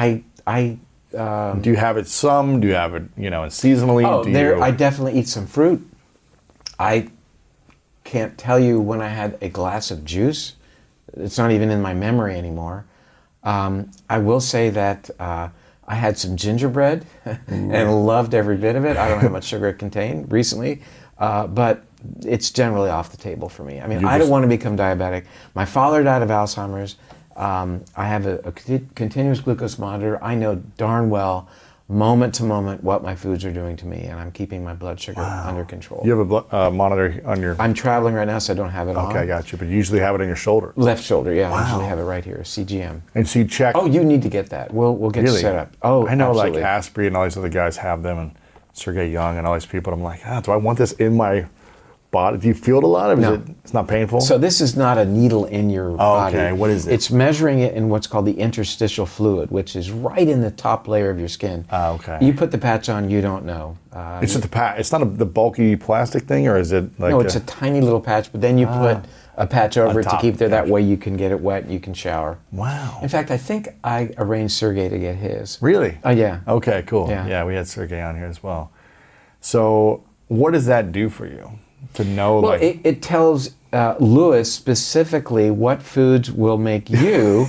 Do you have it some? Do you have it, seasonally? I definitely eat some fruit. I can't tell you when I had a glass of juice. It's not even in my memory anymore. I will say that I had some gingerbread and loved every bit of it. I don't know how much sugar it contained recently, but it's generally off the table for me. I mean, I don't want to become diabetic. My father died of Alzheimer's. I have a continuous glucose monitor. I know darn well, moment to moment, what my foods are doing to me, and I'm keeping my blood sugar under control. You have a monitor on your... I'm traveling right now, so I don't have it on. Okay, I got you. But you usually have it on your shoulder. Left shoulder, yeah. I usually have it right here, CGM. And so you check... Oh, you need to get that. We'll get set up. Oh, I know, absolutely. like Asprey and all these other guys have them, and Sergey Young and all these people. I'm like, do I want this in my body? Do you feel it a lot? Or No. It's not painful? So this is not a needle in your body. Okay, what is it? It's measuring it in what's called the interstitial fluid, which is right in the top layer of your skin. Okay. You put the patch on, you don't know. It's just it's not the bulky plastic thing, or is it like... No, it's a tiny little patch, but then you put a patch over it to top, keep there. That gotcha. way you can get it wet and you can shower. Wow. In fact, I think I arranged Sergey to get his. Really? Oh, yeah. Okay, cool. Yeah. Yeah, we had Sergey on here as well. So what does that do for you? To know, Well, like... it tells Lewis specifically what foods will make you,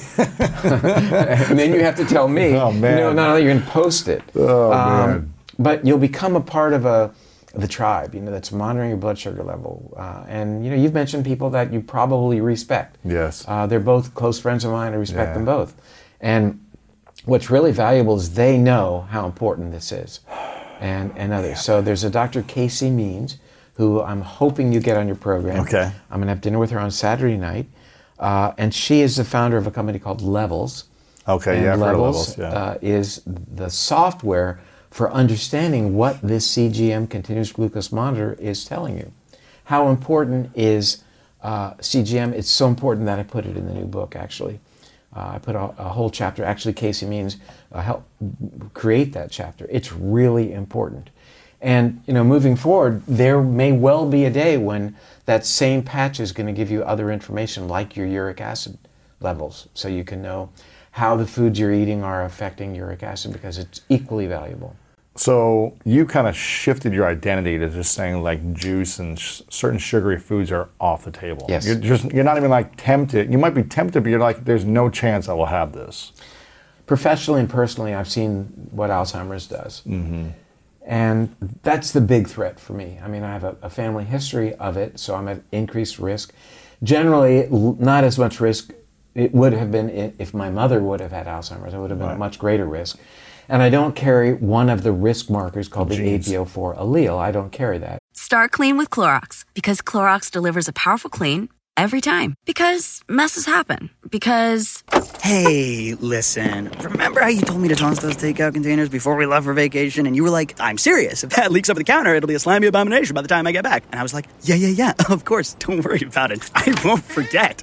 and then you have to tell me. Oh, man. Not only you're going to post it, man. but you'll become a part of the tribe, that's monitoring your blood sugar level. And, you've mentioned people that you probably respect. Yes. They're both close friends of mine. I respect them both. And what's really valuable is they know how important this is, and others. So there's a Dr. Casey Means, who I'm hoping you get on your program. Okay. I'm going to have dinner with her on Saturday night. And she is the founder of a company called Levels. Okay, and yeah, I've heard of Levels Levels, is the software for understanding what this CGM, continuous glucose monitor, is telling you. How important is CGM? It's so important that I put it in the new book, actually. I put a whole chapter. Actually, Casey Means helped create that chapter. It's really important. And, moving forward, there may well be a day when that same patch is going to give you other information like your uric acid levels, so you can know how the foods you're eating are affecting uric acid, because it's equally valuable. So you kind of shifted your identity to just saying like juice and certain sugary foods are off the table. Yes. You're not even like tempted. You might be tempted, but you're like, there's no chance I will have this. Professionally and personally, I've seen what Alzheimer's does. Mm-hmm. And that's the big threat for me. I mean, I have a family history of it, so I'm at increased risk. Generally, not as much risk it would have been if my mother would have had Alzheimer's. I would have been at much greater risk. And I don't carry one of the risk markers called the APO4 allele. I don't carry that. Start clean with Clorox, because Clorox delivers a powerful clean every time. Because messes happen. Because... Hey, listen, remember how you told me to toss those takeout containers before we left for vacation? And you were like, I'm serious. If that leaks over the counter, it'll be a slimy abomination by the time I get back. And I was like, yeah, of course. Don't worry about it. I won't forget.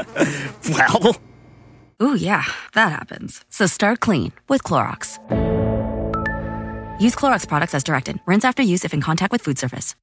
Well... Ooh, yeah, that happens. So start clean with Clorox. Use Clorox products as directed. Rinse after use if in contact with food surface.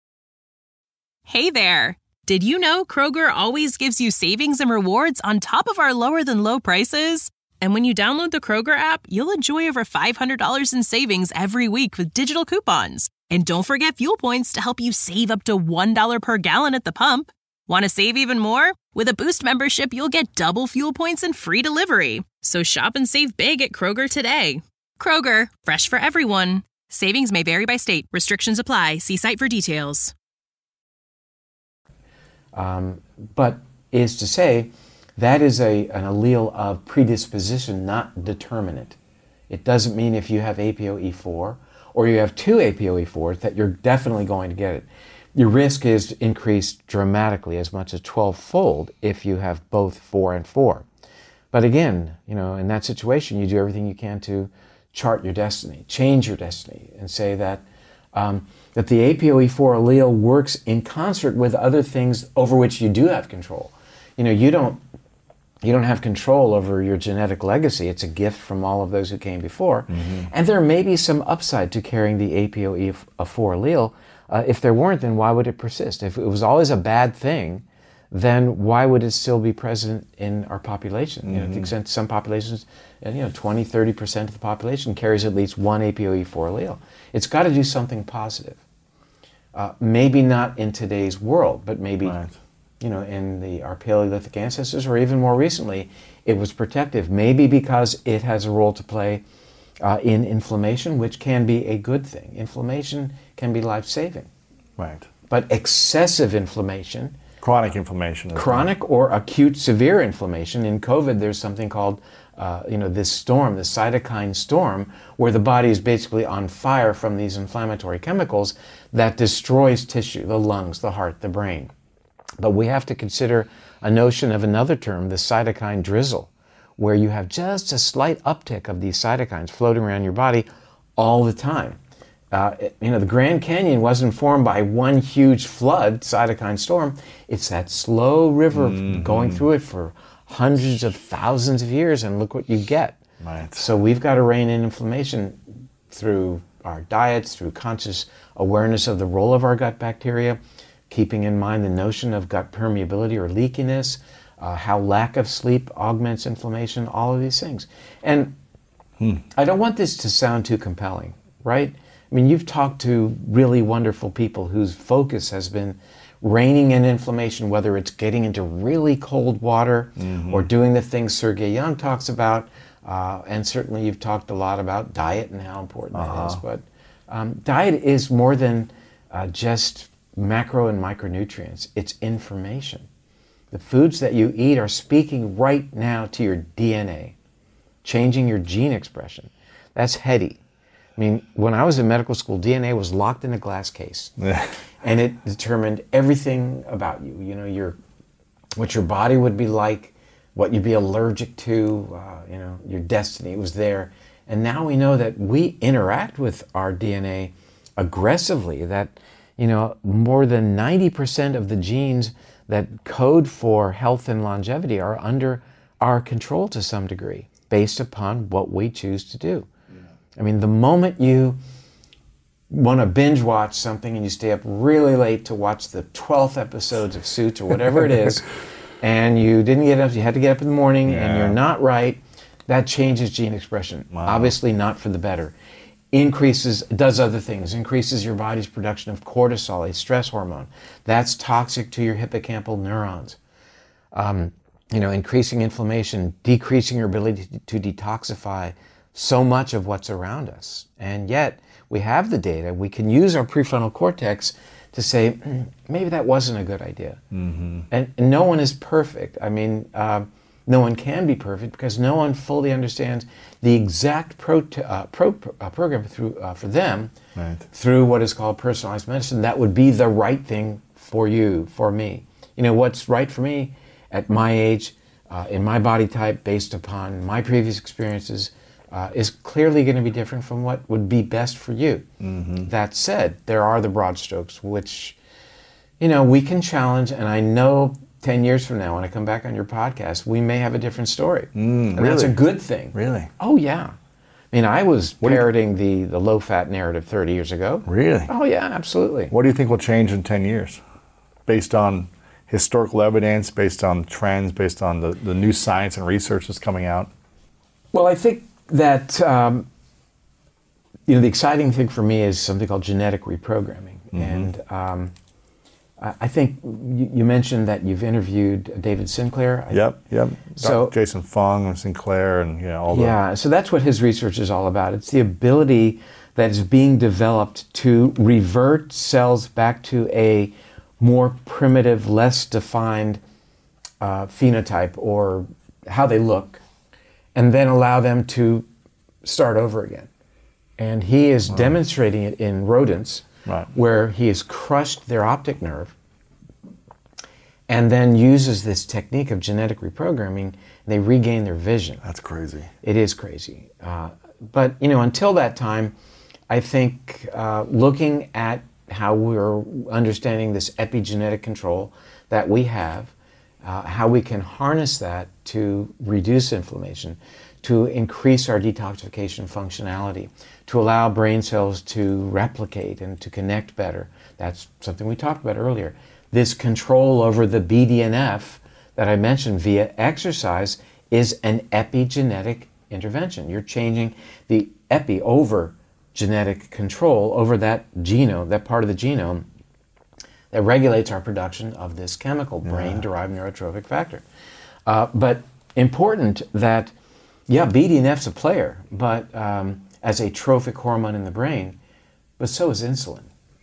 Hey there. Did you know Kroger always gives you savings and rewards on top of our lower-than-low prices? And when you download the Kroger app, you'll enjoy over $500 in savings every week with digital coupons. And don't forget fuel points to help you save up to $1 per gallon at the pump. Want to save even more? With a Boost membership, you'll get double fuel points and free delivery. So shop and save big at Kroger today. Kroger, fresh for everyone. Savings may vary by state. Restrictions apply. See site for details. But is to say, that is an allele of predisposition, not determinant. It doesn't mean if you have APOE4 or you have two APOE4s that you're definitely going to get it. Your risk is increased dramatically, as much as 12-fold, if you have both 4 and 4. But again, in that situation, you do everything you can to chart your destiny, change your destiny, and say that that the APOE4 allele works in concert with other things over which you do have control. You don't have control over your genetic legacy. It's a gift from all of those who came before. Mm-hmm. And there may be some upside to carrying the APOE4 allele. If there weren't, then why would it persist? If it was always a bad thing, then why would it still be present in our population? Mm-hmm. To the extent some populations, 20, 30% of the population carries at least one APOE4 allele. It's got to do something positive. Maybe not in today's world, but maybe, in our Paleolithic ancestors, or even more recently, it was protective. Maybe because it has a role to play in inflammation, which can be a good thing. Inflammation can be life-saving. Right. but excessive inflammation, Chronic inflammation. chronic or acute severe inflammation. In COVID, there's something called, this storm, the cytokine storm, where the body is basically on fire from these inflammatory chemicals that destroys tissue, the lungs, the heart, the brain. But we have to consider a notion of another term, the cytokine drizzle, where you have just a slight uptick of these cytokines floating around your body all the time. The Grand Canyon wasn't formed by one huge flood, cytokine storm. It's that slow river going through it for hundreds of thousands of years, and look what you get. Right. So we've got to rein in inflammation through our diets, through conscious awareness of the role of our gut bacteria, keeping in mind the notion of gut permeability or leakiness, how lack of sleep augments inflammation, all of these things. And I don't want this to sound too compelling, right? I mean, you've talked to really wonderful people whose focus has been reining in inflammation, whether it's getting into really cold water or doing the things Sergey Young talks about. And certainly you've talked a lot about diet and how important that is. But diet is more than just macro and micronutrients. It's information. The foods that you eat are speaking right now to your DNA, changing your gene expression. That's heady. I mean, when I was in medical school, DNA was locked in a glass case, and it determined everything about you. What your body would be like, what you'd be allergic to, your destiny was there. And now we know that we interact with our DNA aggressively, that, more than 90% of the genes that code for health and longevity are under our control to some degree, based upon what we choose to do. I mean, the moment you want to binge watch something and you stay up really late to watch the 12th episodes of Suits or whatever it is, and you didn't get up, you had to get up in the morning, and you're not right, that changes gene expression. Wow. Obviously not for the better. Does other things, increases your body's production of cortisol, a stress hormone. That's toxic to your hippocampal neurons. Increasing inflammation, decreasing your ability to detoxify so much of what's around us. And yet, we have the data. We can use our prefrontal cortex to say, maybe that wasn't a good idea. And no one is perfect. I mean, no one can be perfect because no one fully understands the exact program for them through what is called personalized medicine. That would be the right thing for you, for me. What's right for me at my age, in my body type, based upon my previous experiences, is clearly going to be different from what would be best for you. That said, there are the broad strokes, which, we can challenge, and I know 10 years from now, when I come back on your podcast, we may have a different story. And really? That's a good thing. Really? Oh, yeah. I mean, I was parroting the low-fat narrative 30 years ago. Really? Oh, yeah, absolutely. What do you think will change in 10 years? Based on historical evidence, based on trends, based on the new science and research that's coming out? Well, I think that, the exciting thing for me is something called genetic reprogramming. And I think you mentioned that you've interviewed David Sinclair. Yep. So Jason Fung and Sinclair and all that. Yeah, so that's what his research is all about. It's the ability that is being developed to revert cells back to a more primitive, less defined phenotype or how they look, and then allow them to start over again. And he is demonstrating it in rodents, where he has crushed their optic nerve and then uses this technique of genetic reprogramming, and they regain their vision. That's crazy. It is crazy. But, until that time, I think looking at how we're understanding this epigenetic control that we have, how we can harness that to reduce inflammation, to increase our detoxification functionality, to allow brain cells to replicate and to connect better. That's something we talked about earlier. This control over the BDNF that I mentioned via exercise is an epigenetic intervention. You're changing the epi over genetic control over that genome, that part of the genome that regulates our production of this chemical, brain-derived neurotrophic factor. But important that, BDNF's a player, but as a trophic hormone in the brain, but so is insulin.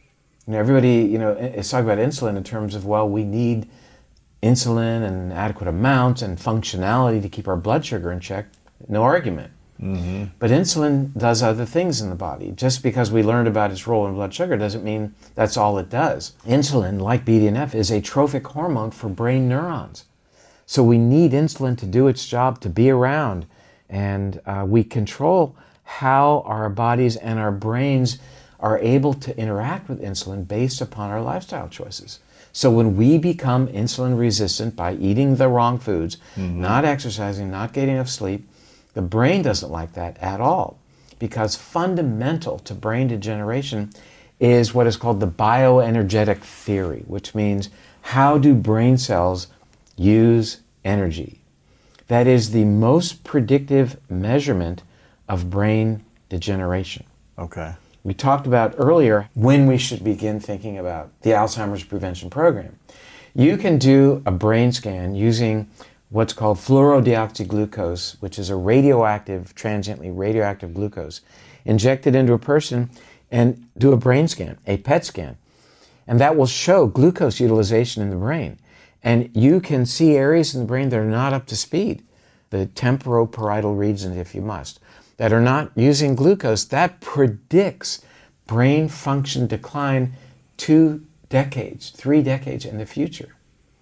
everybody, is talking about insulin in terms of, well, we need insulin and adequate amounts and functionality to keep our blood sugar in check. No argument. Mm-hmm. But insulin does other things in the body. Just because we learned about its role in blood sugar doesn't mean that's all it does. Insulin, like BDNF, is a trophic hormone for brain neurons. So we need insulin to do its job, to be around. And we control how our bodies and our brains are able to interact with insulin based upon our lifestyle choices. So when we become insulin resistant by eating the wrong foods, not exercising, not getting enough sleep, the brain doesn't like that at all, because fundamental to brain degeneration is what is called the bioenergetic theory, which means how do brain cells use energy? That is the most predictive measurement of brain degeneration. Okay. We talked about earlier when we should begin thinking about the Alzheimer's prevention program. You can do a brain scan using what's called fluorodeoxyglucose, which is a radioactive, transiently radioactive glucose, injected into a person and do a brain scan, a PET scan. And that will show glucose utilization in the brain. And you can see areas in the brain that are not up to speed, the temporoparietal regions, if you must, that are not using glucose. That predicts brain function decline 2 decades, 3 decades in the future.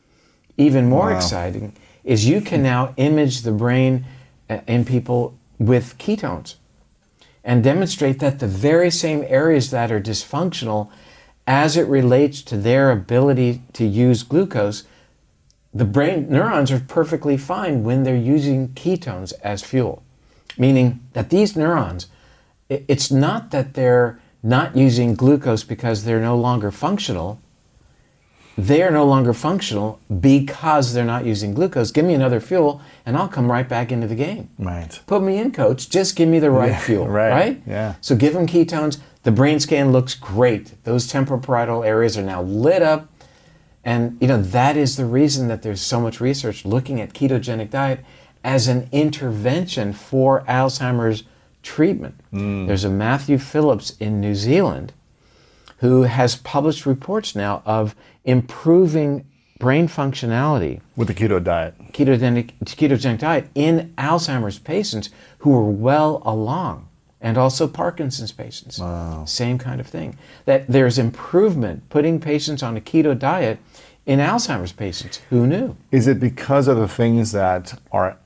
Even more exciting is you can now image the brain in people with ketones and demonstrate that the very same areas that are dysfunctional as it relates to their ability to use glucose, the brain neurons are perfectly fine when they're using ketones as fuel. Meaning that these neurons, it's not that they're not using glucose because they're no longer functional. They are no longer functional because they're not using glucose. Give me another fuel and I'll come right back into the game. Right. Put me in, coach. Just give me the right fuel, right? Yeah. So give them ketones. The brain scan looks great. Those temporoparietal areas are now lit up. And that is the reason that there's so much research looking at ketogenic diet as an intervention for Alzheimer's treatment. There's a Matthew Phillips in New Zealand who has published reports now of improving brain functionality with the keto diet, ketogenic diet in Alzheimer's patients who are well along, and also Parkinson's patients. Wow. Same kind of thing. That there's improvement putting patients on a keto diet in Alzheimer's patients. Who knew? Is it because of the things that are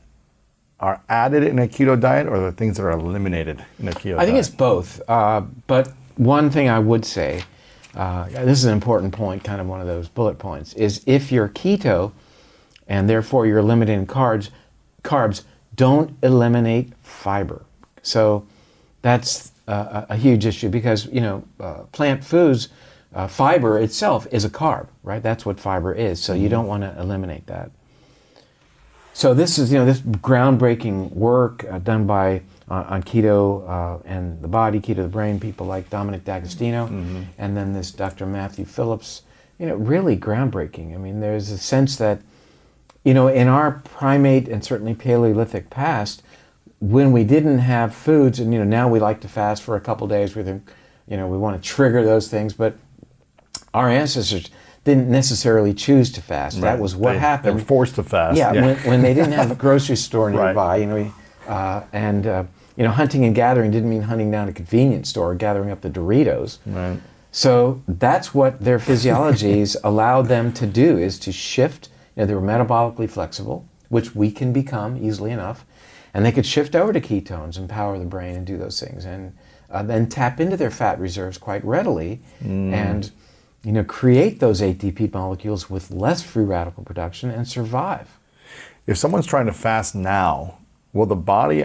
added in a keto diet, or the things that are eliminated in a keto diet? I think it's both. But one thing I would say, this is an important point, kind of one of those bullet points, is if you're keto and therefore you're limiting carbs, don't eliminate fiber. So that's a huge issue because, plant foods, fiber itself is a carb, right? That's what fiber is. So you don't want to eliminate that. So this is, this groundbreaking work done by on keto and the body, keto the brain, people like Dominic D'Agostino, and then this Dr. Matthew Phillips, really groundbreaking. I mean, there's a sense that, in our primate and certainly Paleolithic past, when we didn't have foods, and now we like to fast for a couple days, we think, we want to trigger those things, but our ancestors didn't necessarily choose to fast. Right. That was what happened. They were forced to fast. Yeah. When they didn't have a grocery store nearby, hunting and gathering didn't mean hunting down a convenience store, gathering up the Doritos. Right. So that's what their physiologies allowed them to do, is to shift. They were metabolically flexible, which we can become easily enough, and they could shift over to ketones and power the brain and do those things, and then tap into their fat reserves quite readily, and create those ATP molecules with less free radical production and survive. If someone's trying to fast now, will the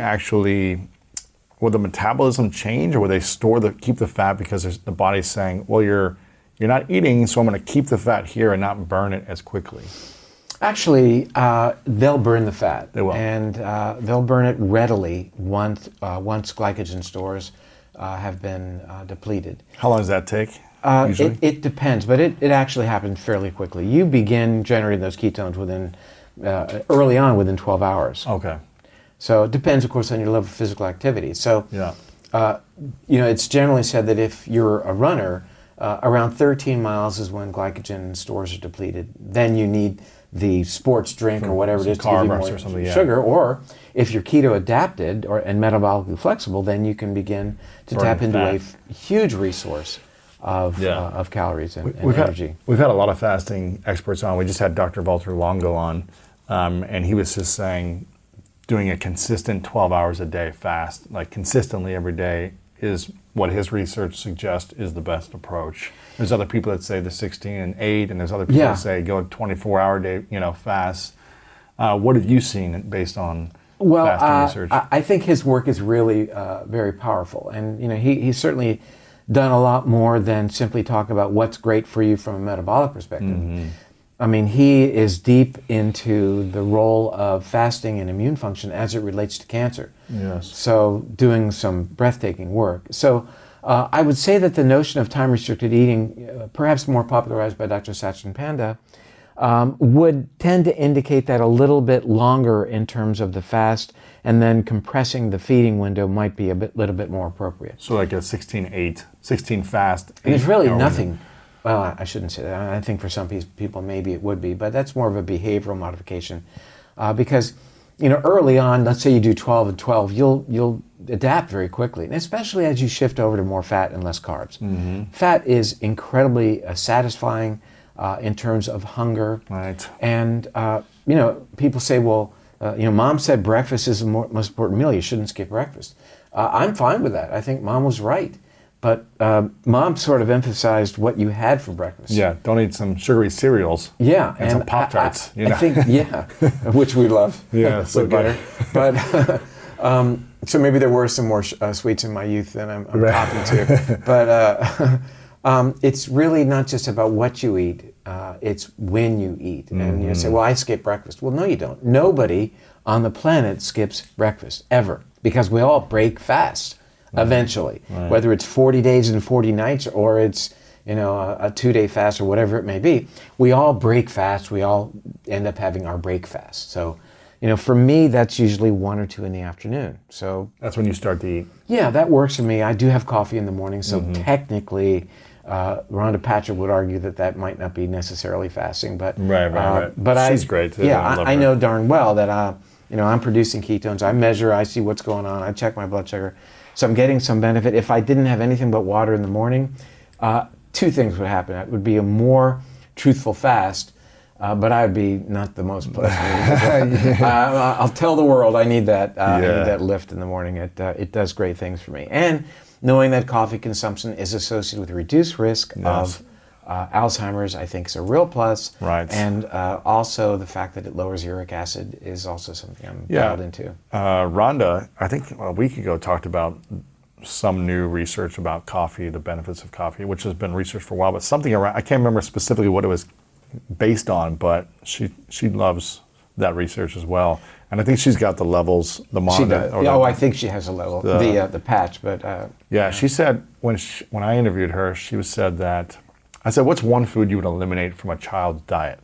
metabolism change, or will they keep the fat because the body's saying, well, you're not eating, so I'm going to keep the fat here and not burn it as quickly? Actually, they'll burn the fat. They will. And they'll burn it readily once glycogen stores have been depleted. How long does that take? It depends, but it actually happens fairly quickly. You begin generating those ketones early on within 12 hours. Okay. So it depends, of course, on your level of physical activity. So, yeah. It's generally said that if you're a runner, around 13 miles is when glycogen stores are depleted. Then you need the sports drink or whatever it is to give you more or something, sugar. Or if you're keto adapted and metabolically flexible, then you can begin to tap into a huge resource of calories and energy. We've had a lot of fasting experts on. We just had Dr. Walter Longo on, and he was just saying doing a consistent 12 hours a day fast, like consistently every day, is what his research suggests is the best approach. There's other people that say the 16 and 8, and there's other people that say go 24-hour day, fast. What have you seen based on fasting research? I think his work is really very powerful, and he's certainly done a lot more than simply talk about what's great for you from a metabolic perspective. Mm-hmm. I mean, he is deep into the role of fasting and immune function as it relates to cancer. Yes. So doing some breathtaking work. So I would say that the notion of time-restricted eating, perhaps more popularized by Dr. Sachin Panda, would tend to indicate that a little bit longer in terms of the fast, and then compressing the feeding window might be little bit more appropriate. So like a 16-8, 16 fast. And it's really nothing. Well, I shouldn't say that. I think for some people maybe it would be, but that's more of a behavioral modification. Because, early on, let's say you do 12 and 12, you'll adapt very quickly, and especially as you shift over to more fat and less carbs. Mm-hmm. Fat is incredibly satisfying in terms of hunger. Right. And, people say, well, Mom said breakfast is the most important meal. You shouldn't skip breakfast. I'm fine with that. I think Mom was right. But Mom sort of emphasized what you had for breakfast. Yeah, don't eat some sugary cereals. Yeah, and some Pop-Tarts. I think, which we love. Yeah, so better. But so maybe there were some more sweets in my youth than I'm popping to. But it's really not just about what you eat; it's when you eat. Mm-hmm. And you say, "Well, I skip breakfast." Well, no, you don't. Nobody on the planet skips breakfast ever, because we all break fast. Eventually, whether it's 40 days and 40 nights or it's a 2-day fast or whatever it may be, we all break fast. We all end up having our break fast. So, for me, that's usually 1 or 2 in the afternoon. So that's when you start to eat. Yeah, that works for me. I do have coffee in the morning, so technically, Rhonda Patrick would argue that might not be necessarily fasting, but right. But she's great too. Yeah, I know darn well that I'm producing ketones. I measure. I see what's going on. I check my blood sugar. So I'm getting some benefit. If I didn't have anything but water in the morning, 2 things would happen. It would be a more truthful fast, but I would be not the most pleasant. I'll tell the world I need that. I need that lift in the morning. It does great things for me. And knowing that coffee consumption is associated with reduced risk of Alzheimer's, I think, is a real plus. Right. And also the fact that it lowers uric acid is also something I'm dialed into. Rhonda, I think a week ago, talked about some new research about coffee, the benefits of coffee, which has been researched for a while, but something around, I can't remember specifically what it was based on, but she loves that research as well. And I think she's got the levels, the monitor. I think she has a level, the patch, but... she said, when I interviewed her, she said that, I said, what's one food you would eliminate from a child's diet?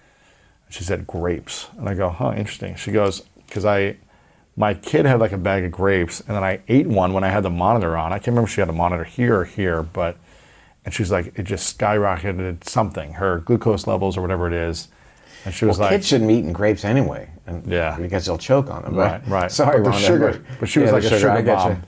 She said, grapes. And I go, interesting. She goes, because my kid had like a bag of grapes, and then I ate one when I had the monitor on. I can't remember if she had a monitor here or here, and she's like, it just skyrocketed something, her glucose levels or whatever it is. And she was like, kids shouldn't be eating grapes anyway, because they'll choke on them. Right. Sorry, but Rhonda. Sugar. But she was like a sugar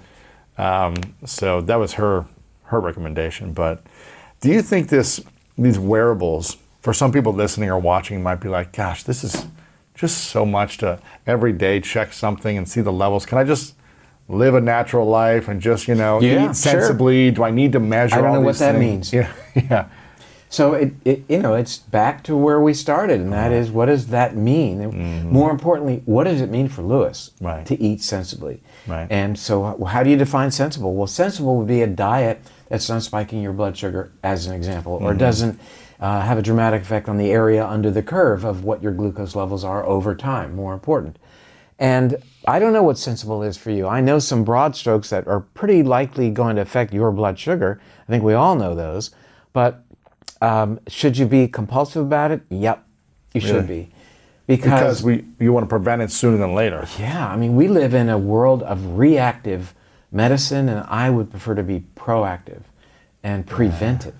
bomb. So that was her recommendation. But do you think these wearables, for some people listening or watching, might be like, gosh, this is just so much to every day check something and see the levels. Can I just live a natural life and just, eat sensibly? Sure. Do I need to measure all these things? I don't know what that means. Yeah. So it's back to where we started, and that is, what does that mean? Mm-hmm. More importantly, what does it mean for Lewis to eat sensibly? Right. And so how do you define sensible? Well, sensible would be a diet that's not spiking your blood sugar, as an example, or doesn't have a dramatic effect on the area under the curve of what your glucose levels are over time, more important. And I don't know what sensible is for you. I know some broad strokes that are pretty likely going to affect your blood sugar. I think we all know those. But should you be compulsive about it? Yep, you should be. Because you want to prevent it sooner than later. Yeah, I mean, we live in a world of reactive medicine, and I would prefer to be proactive and preventive.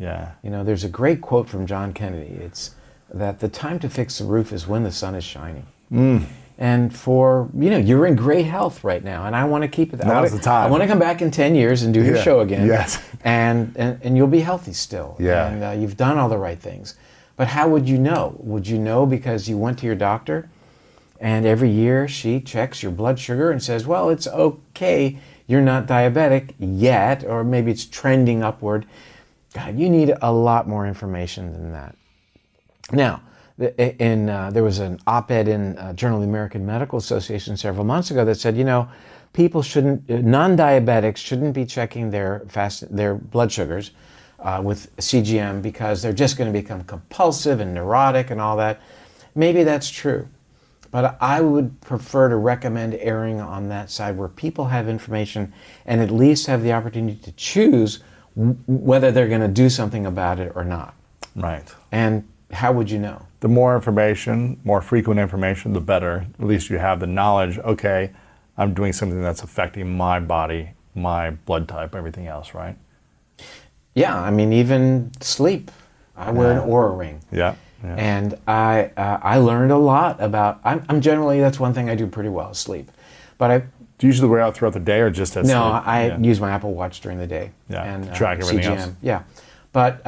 Yeah. You know, there's a great quote from John Kennedy. It's that the time to fix the roof is when the sun is shining. And for, you know, you're in great health right now, and I want to keep it that way. Now's the time. I want to come back in 10 years and do your show again. Yes. And you'll be healthy still. Yeah. And you've done all the right things. But how would you know? Would you know because you went to your doctor, and every year she checks your blood sugar and says, well, it's okay, you're not diabetic yet, or maybe it's trending upward. God, you need a lot more information than that. Now, there was an op-ed in Journal of the American Medical Association several months ago that said, you know, people shouldn't, non-diabetics shouldn't be checking their blood sugars with CGM because they're just going to become compulsive and neurotic and all that. Maybe that's true, but I would prefer to recommend erring on that side where people have information and at least have the opportunity to choose whether they're going to do something about it or not. Right. And how would you know? The more information, more frequent information, the better. At least you have the knowledge, okay, I'm doing something that's affecting my body, my blood type, everything else, right? Yeah, I mean, even sleep. I wear an Oura ring. Yeah. And I learned a lot about, I'm generally, that's one thing I do pretty well, is sleep. But do you usually wear out throughout the day or just at sleep? No, I use my Apple Watch during the day. Yeah, and to track everything CGM. else. Yeah, but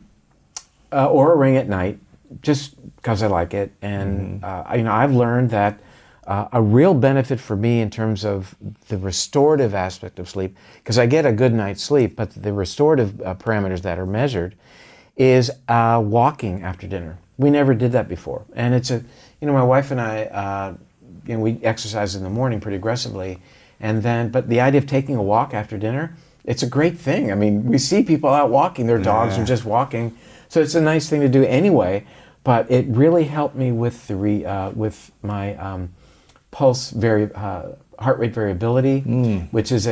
Oura ring at night, just because I like it. And you know, I've learned that a real benefit for me in terms of the restorative aspect of sleep, because I get a good night's sleep, but the restorative parameters that are measured is walking after dinner. We never did that before, and it's you know, my wife and I, you know, we exercise in the morning pretty aggressively, and then, but the idea of taking a walk after dinner, it's a great thing. I mean, we see people out walking, their dogs are just walking, so it's a nice thing to do anyway. But it really helped me with the with my pulse heart rate variability, which is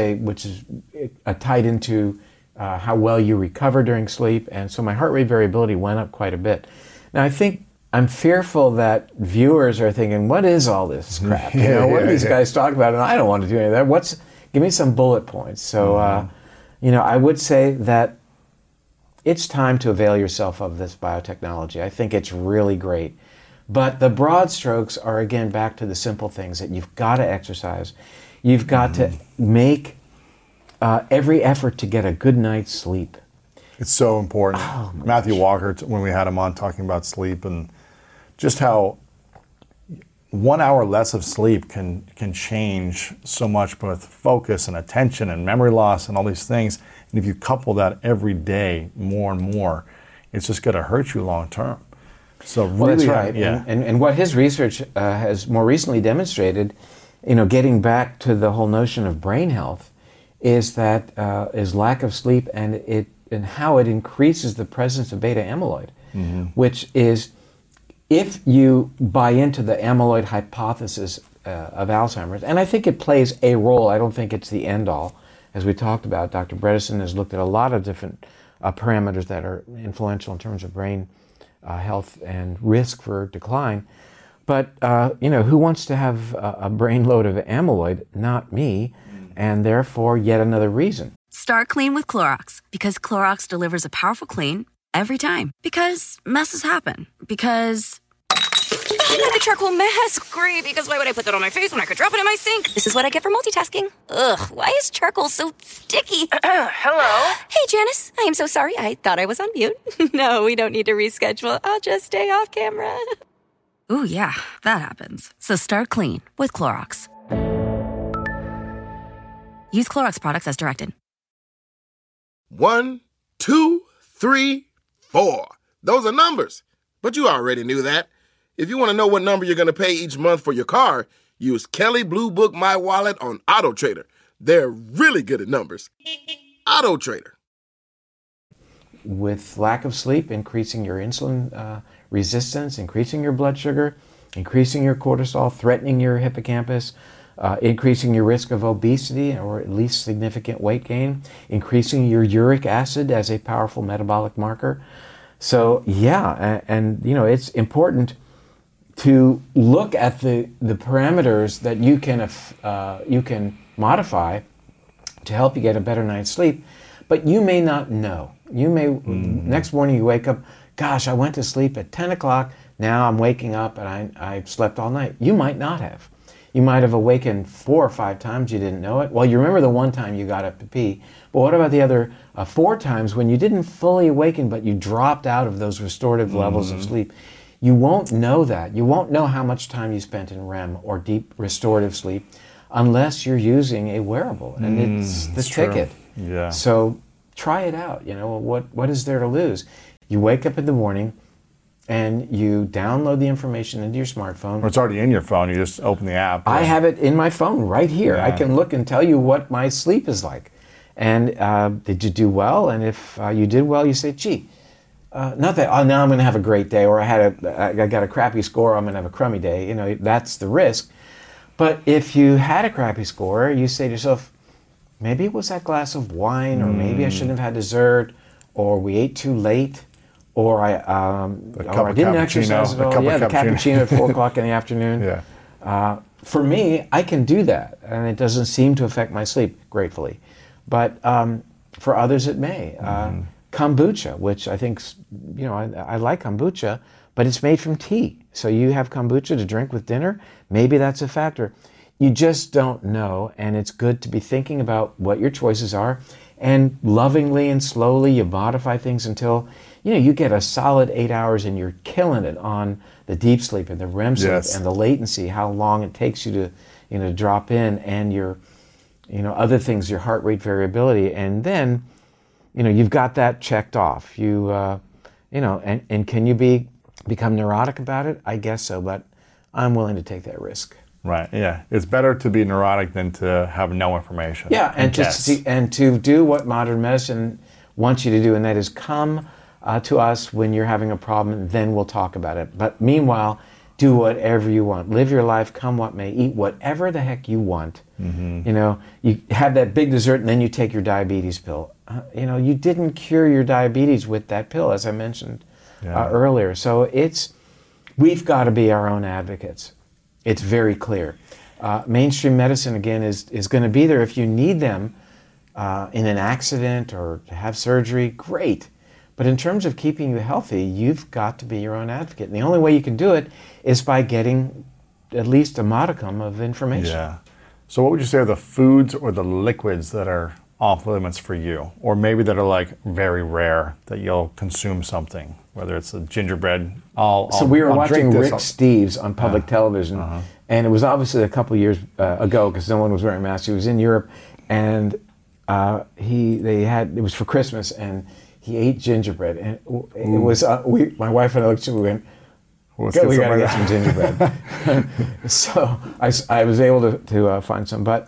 tied into how well you recover during sleep, and so my heart rate variability went up quite a bit. Now I think I'm fearful that viewers are thinking, "What is all this crap? You know, what are these guys talking about?" And I don't want to do any of that. Give me some bullet points. So you know, I would say that it's time to avail yourself of this biotechnology. I think it's really great. But the broad strokes are, again, back to the simple things that you've got to exercise. You've got to make every effort to get a good night's sleep. It's so important. Oh, Matthew Walker, when we had him on talking about sleep and just how 1 hour less of sleep can change so much with focus and attention and memory loss and all these things. And if you couple that every day more and more, it's just going to hurt you long term. So really, well, that's right. Yeah. And what his research has more recently demonstrated, you know, getting back to the whole notion of brain health, is that is lack of sleep and how it increases the presence of beta amyloid, which is, if you buy into the amyloid hypothesis of Alzheimer's, and I think it plays a role, I don't think it's the end all. As we talked about, Dr. Bredesen has looked at a lot of different parameters that are influential in terms of brain health and risk for decline. But, you know, who wants to have a brain load of amyloid? Not me. And therefore, yet another reason. Start clean with Clorox, because Clorox delivers a powerful clean every time. Because messes happen. Because the charcoal mask, great, because why would I put that on my face when I could drop it in my sink? This is what I get for multitasking. Ugh, why is charcoal so sticky? Hello? Hey, Janice, I am so sorry. I thought I was on mute. No, we don't need to reschedule. I'll just stay off camera. Ooh, yeah, that happens. So start clean with Clorox. Use Clorox products as directed. 1, 2, 3, 4. Those are numbers. But you already knew that. If you want to know what number you're going to pay each month for your car, use Kelley Blue Book My Wallet on AutoTrader. They're really good at numbers. AutoTrader. With lack of sleep, increasing your insulin resistance, increasing your blood sugar, increasing your cortisol, threatening your hippocampus, increasing your risk of obesity or at least significant weight gain, increasing your uric acid as a powerful metabolic marker. So yeah, and you know, it's important to look at the parameters that you can modify to help you get a better night's sleep. But you may not know. You may, next morning you wake up, gosh, I went to sleep at 10 o'clock, now I'm waking up and I slept all night. You might not have. You might have awakened 4 or 5 times, you didn't know it. Well, you remember the one time you got up to pee, but what about the other 4 times when you didn't fully awaken, but you dropped out of those restorative levels of sleep? You won't know that. You won't know how much time you spent in REM or deep restorative sleep unless you're using a wearable, and it's the ticket. Yeah. So try it out. You know, what is there to lose? You wake up in the morning and you download the information into your smartphone. Or it's already in your phone. You just open the app. I have it in my phone right here. Yeah. I can look and tell you what my sleep is like. And did you do well? And if you did well, you say, gee, not that, oh, now I'm going to have a great day, or I got a crappy score, I'm going to have a crummy day. You know, that's the risk. But if you had a crappy score, you say to yourself, maybe it was that glass of wine, or maybe I shouldn't have had dessert, or we ate too late, or I didn't exercise at all. Yeah, the cappuccino at 4 o'clock in the afternoon. Yeah. For me, I can do that, and it doesn't seem to affect my sleep, gratefully. But for others, it may. Kombucha, which I think, you know, I like kombucha, but it's made from tea. So you have kombucha to drink with dinner, maybe that's a factor. You just don't know, and it's good to be thinking about what your choices are, and lovingly and slowly you modify things until, you know, you get a solid 8 hours and you're killing it on the deep sleep and the REM sleep and the latency, how long it takes you to, you know, drop in, and your, you know, other things, your heart rate variability, and then, you know, you've got that checked off. You know, and can you become neurotic about it? I guess so, but I'm willing to take that risk. Right. Yeah. It's better to be neurotic than to have no information. Yeah, and to do what modern medicine wants you to do, and that is come to us when you're having a problem, and then we'll talk about it. But meanwhile, do whatever you want. Live your life, come what may. Eat whatever the heck you want. You know, you have that big dessert, and then you take your diabetes pill. You know, you didn't cure your diabetes with that pill, as I mentioned earlier. So we've got to be our own advocates. It's very clear. Mainstream medicine, again, is going to be there if you need them in an accident or to have surgery. Great. But in terms of keeping you healthy, you've got to be your own advocate. And the only way you can do it is by getting at least a modicum of information. Yeah. So what would you say are the foods or the liquids that are off limits for you? Or maybe that are like very rare that you'll consume something, whether it's a gingerbread. So we were watching Rick Steves on public television, and it was obviously a couple years ago because no one was wearing masks. He was in Europe, and it was for Christmas, and he ate gingerbread, and it was my wife and I looked at him, we went, we got to get some gingerbread. So I was able to find some, but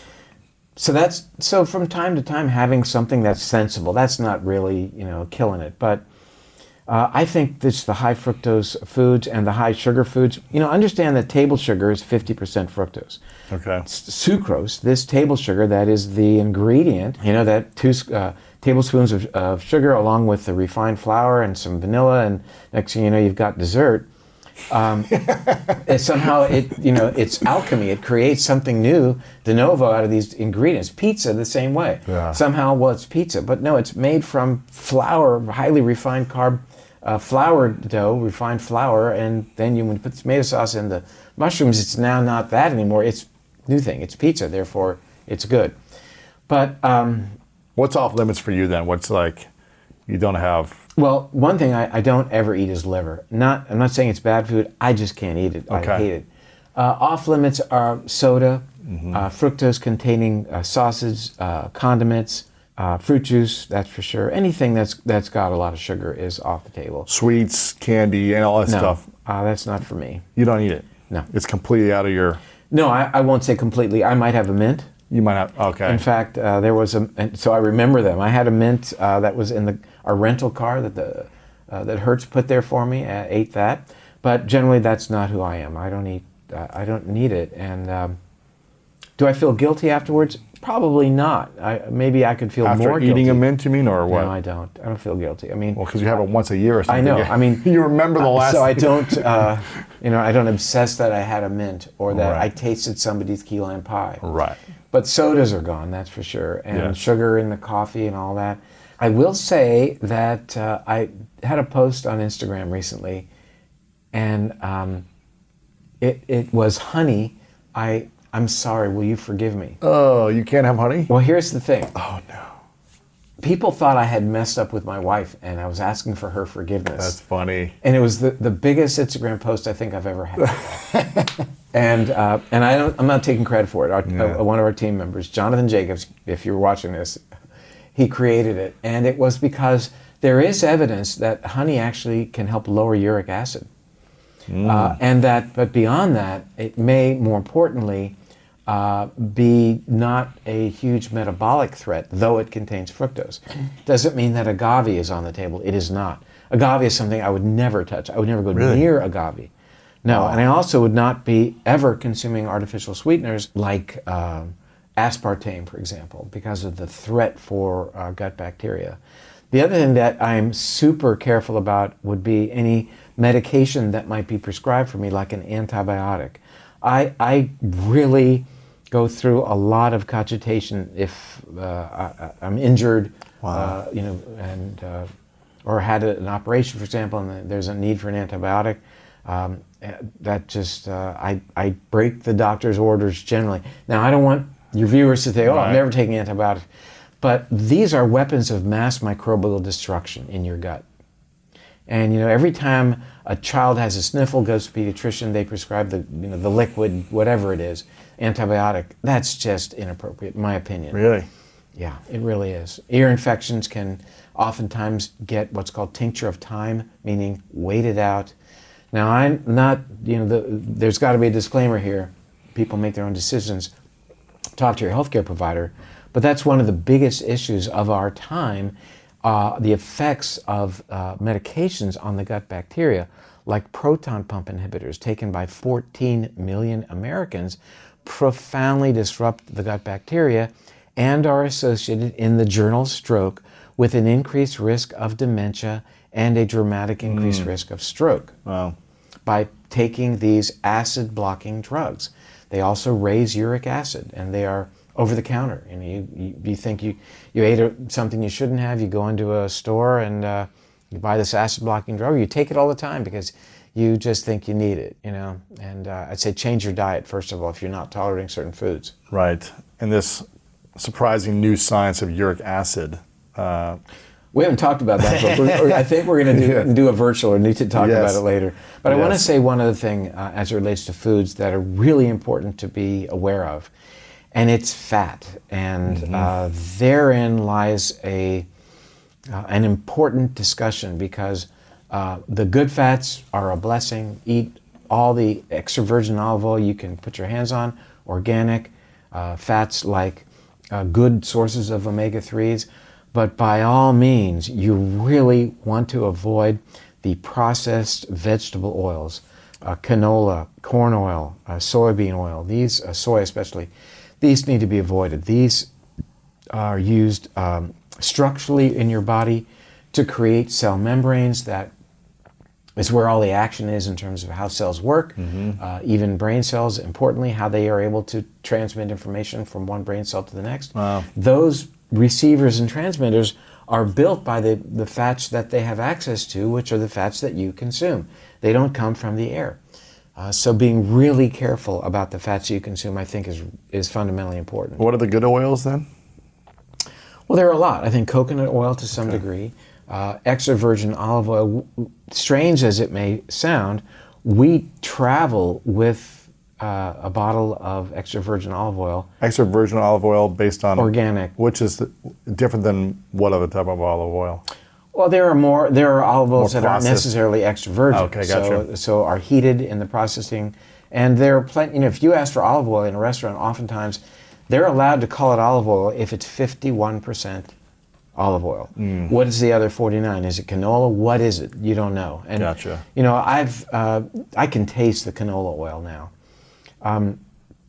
so from time to time having something that's sensible. That's not really, you know, killing it, but I think it's the high fructose foods and the high sugar foods. You know, understand that table sugar is 50% fructose. Okay. Sucrose, this table sugar, that is the ingredient. You know, that 2 tablespoons of sugar along with the refined flour and some vanilla, and next thing you know, you've got dessert. Somehow it's alchemy. It creates something new, de novo, out of these ingredients. Pizza the same way. Yeah. Somehow, well, it's pizza, but no, it's made from flour, highly refined carb, flour dough, refined flour, and then when you put tomato sauce in the mushrooms, it's now not that anymore. It's new thing. It's pizza, therefore it's good. But what's off limits for you then? What's like you don't have? Well, one thing I don't ever eat is liver. I'm not saying it's bad food. I just can't eat it. Okay. I hate it. Off limits are soda, fructose-containing sausage, condiments, fruit juice. That's for sure. Anything that's got a lot of sugar is off the table. Sweets, candy, and all that stuff. That's not for me. You don't eat it. No, it's completely out of your. No, I won't say completely. I might have a mint. You might have. Okay. In fact, there was so I remember them. I had a mint that was in our rental car that Hertz put there for me. I ate that, but generally that's not who I am. I don't eat. I don't need it, and Do I feel guilty afterwards? Probably not. Maybe I could feel After more guilty. eating a mint, you mean, or what? No, I don't. I don't feel guilty. I mean, well, because you have it once a year or something. I know. I mean, you remember the last. So I don't. I don't obsess that I had a mint or that Right. I tasted somebody's key lime pie. Right. But sodas are gone, that's for sure, and Yes. sugar in the coffee and all that. I will say that I had a post on Instagram recently, and it was honey. I'm sorry, will you forgive me? Oh, you can't have honey? Well, here's the thing. Oh, no. People thought I had messed up with my wife, and I was asking for her forgiveness. That's funny. And it was the biggest Instagram post I think I've ever had. and I'm not taking credit for it. One of our team members, Jonathan Jacobs, if you're watching this, he created it. And it was because there is evidence that honey actually can help lower uric acid. But beyond that, it may, more importantly, be not a huge metabolic threat, though it contains fructose. Doesn't mean that agave is on the table. It is not. Agave is something I would never touch. I would never go near agave. No, and I also would not be ever consuming artificial sweeteners like aspartame, for example, because of the threat for gut bacteria. The other thing that I'm super careful about would be any medication that might be prescribed for me, like an antibiotic. I really go through a lot of cogitation if I'm injured, or had an operation, for example, and there's a need for an antibiotic. I break the doctor's orders generally. Now, I don't want your viewers to think, oh, I'm never taking antibiotics. But these are weapons of mass microbial destruction in your gut. And every time a child has a sniffle, goes to a pediatrician, they prescribe the liquid, whatever it is, antibiotic. That's just inappropriate, in my opinion. Really? Yeah, it really is. Ear infections can oftentimes get what's called tincture of time, meaning wait it out. Now, I'm not, there's got to be a disclaimer here. People make their own decisions. Talk to your healthcare provider. But that's one of the biggest issues of our time, the effects of medications on the gut bacteria, like proton pump inhibitors taken by 14 million Americans, profoundly disrupt the gut bacteria and are associated in the journal Stroke with an increased risk of dementia and a dramatic increased risk of stroke. Wow. By taking these acid-blocking drugs. They also raise uric acid, and they are over the counter. You think you ate something you shouldn't have, you go into a store and you buy this acid-blocking drug, you take it all the time because you just think you need it, And I'd say change your diet, first of all, if you're not tolerating certain foods. Right. And this surprising new science of uric acid. We haven't talked about that, but I think we're going to do a virtual or need to talk about it later. But I want to say one other thing as it relates to foods that are really important to be aware of, and it's fat. And therein lies an important discussion because the good fats are a blessing. Eat all the extra virgin olive oil you can put your hands on, organic fats like good sources of omega-3s. But by all means, you really want to avoid the processed vegetable oils, canola, corn oil, soybean oil, these, soy especially. These need to be avoided. These are used structurally in your body to create cell membranes. That is where all the action is in terms of how cells work, even brain cells, importantly, how they are able to transmit information from one brain cell to the next. Wow. Those receivers and transmitters are built by the fats that they have access to, which are the fats that you consume. They don't come from the air. So being really careful about the fats you consume, I think, is fundamentally important. What are the good oils then? Well, there are a lot. I think coconut oil to some degree, extra virgin olive oil. Strange as it may sound, we travel with a bottle of extra virgin olive oil. Extra virgin olive oil based on organic, which is different than what other type of olive oil? Well, there are olive oils that aren't necessarily extra virgin. Okay, gotcha. So are heated in the processing, and there are plenty. If you ask for olive oil in a restaurant, oftentimes they're allowed to call it olive oil if it's 51% olive oil. What is the other 49? Is it canola? What is it? You don't know. And gotcha. I can taste the canola oil now.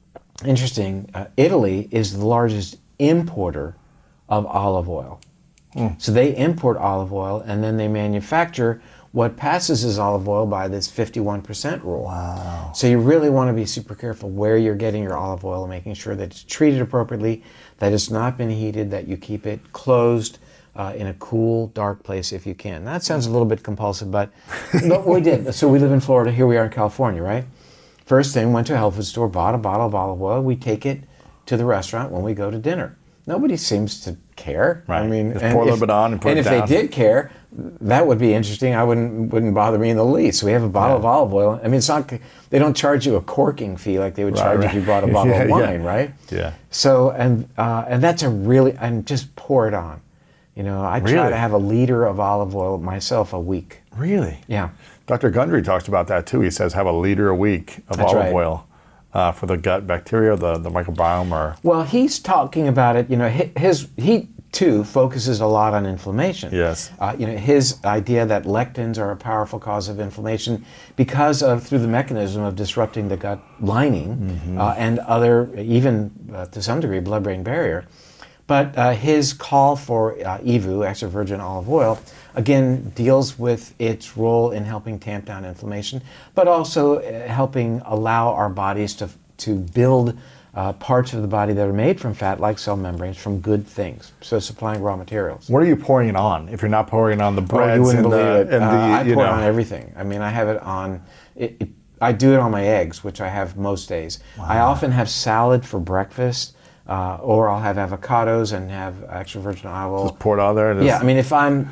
interesting, Italy is the largest importer of olive oil. So they import olive oil and then they manufacture what passes as olive oil by this 51% rule. Wow. So you really want to be super careful where you're getting your olive oil, making sure that it's treated appropriately, that it's not been heated, that you keep it closed in a cool, dark place if you can. That sounds a little bit compulsive, but we did. So we live in Florida, here we are in California, right? First thing, went to a health food store, bought a bottle of olive oil. We take it to the restaurant when we go to dinner. Nobody seems to care. Right. I mean, just pour a little bit on and put it and if down. they did care, that would be interesting. I wouldn't bother me in the least. We have a bottle of olive oil. I mean, it's not. They don't charge you a corking fee like they would charge if you bought a bottle of wine, right? Yeah. So and that's a really, and just pour it on. You know, I try to have a liter of olive oil myself a week. Really? Yeah. Dr. Gundry talks about that too. He says have a liter a week of olive oil for the gut bacteria, the microbiome. Or well, he's talking about it. You know, he too focuses a lot on inflammation. Yes. You know, his idea that lectins are a powerful cause of inflammation because of through the mechanism of disrupting the gut lining and other, even to some degree, blood-brain barrier. But his call for EVOO, extra virgin olive oil, again deals with its role in helping tamp down inflammation, but also helping allow our bodies to build parts of the body that are made from fat, like cell membranes, from good things. So supplying raw materials. what are you pouring it on? If you're not pouring it on the breads, you wouldn't and believe the, it. and the, I you pour it know. on everything. I mean, I have it on. I do it on my eggs, which I have most days. Wow. I often have salad for breakfast. Or I'll have avocados and have extra virgin olive oil. Just pour it on there? Yeah, I mean, if I'm,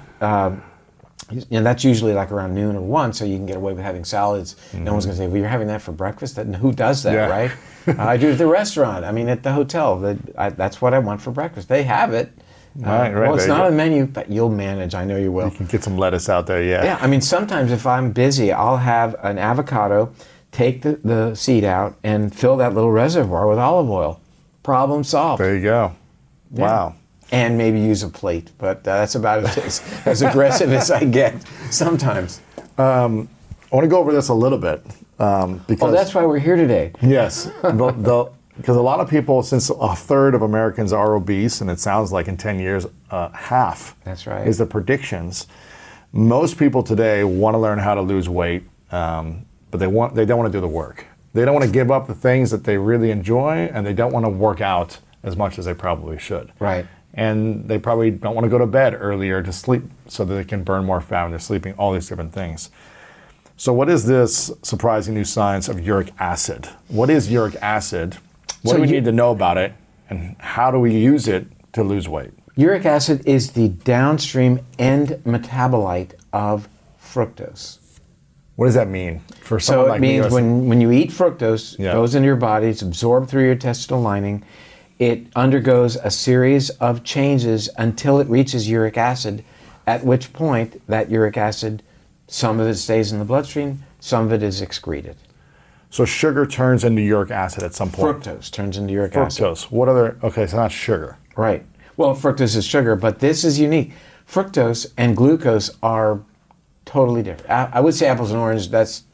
that's usually like around noon or 1, so you can get away with having salads. No one's going to say, well, you're having that for breakfast? Who does that, right? I do it at the restaurant. I mean, at the hotel. That's what I want for breakfast. They have it. Right. Well, it's not on the menu, but you'll manage. I know you will. You can get some lettuce out there, Yeah, I mean, sometimes if I'm busy, I'll have an avocado, take the seed out, and fill that little reservoir with olive oil. Problem solved. There you go. Yeah. Wow. And maybe use a plate, but that's about as aggressive as I get sometimes. I want to go over this a little bit. Because that's why we're here today. Yes. Because a lot of people, since a third of Americans are obese, and it sounds like in 10 years, half that's right. is the predictions. Most people today want to learn how to lose weight, but they don't want to do the work. They don't want to give up the things that they really enjoy, and they don't want to work out as much as they probably should. Right. And they probably don't want to go to bed earlier to sleep so that they can burn more fat when they're sleeping, all these different things. So what is this surprising new science of uric acid? What is uric acid? What do we need to know about it? And how do we use it to lose weight? Uric acid is the downstream end metabolite of fructose. What does that mean for So someone it like means me? when you eat fructose, it goes into your body, it's absorbed through your intestinal lining, it undergoes a series of changes until it reaches uric acid, at which point that uric acid, some of it stays in the bloodstream, some of it is excreted. So sugar turns into uric acid at some point? Fructose turns into uric acid. Fructose. What other, okay, so not sugar. Right. Well, fructose is sugar, but this is unique. Fructose and glucose are totally different. I would say apples and oranges. That's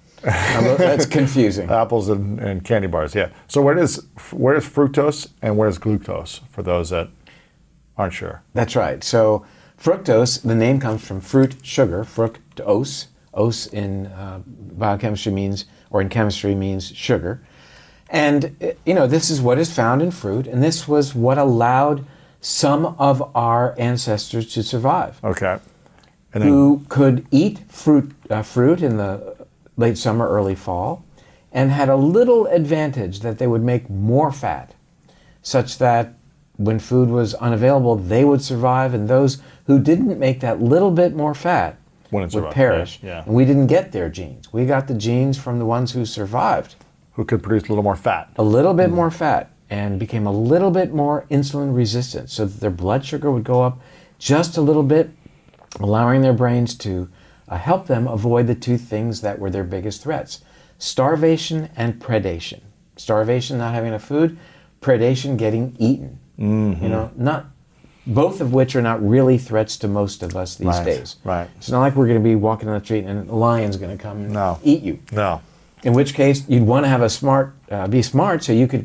confusing. Apples and candy bars. Yeah. So where does fructose and where is glucose for those that aren't sure? That's right. So fructose, the name comes from fruit sugar. Fructose. Ose in biochemistry means, or in chemistry means sugar. And this is what is found in fruit, and this was what allowed some of our ancestors to survive. Okay. And then, who could eat fruit in the late summer, early fall, and had a little advantage that they would make more fat, such that when food was unavailable, they would survive, and those who didn't make that little bit more fat would perish. Yeah. And we didn't get their genes. We got the genes from the ones who survived. Who could produce a little more fat. A little bit more fat, and became a little bit more insulin resistant, so that their blood sugar would go up just a little bit, allowing their brains to help them avoid the two things that were their biggest threats: starvation and predation. Starvation, not having enough food; predation, getting eaten. Mm-hmm. Not both of which are not really threats to most of us these days. Right. It's not like we're going to be walking on the street and a lion's going to come and eat you. No. In which case, you'd want to have be smart, so you could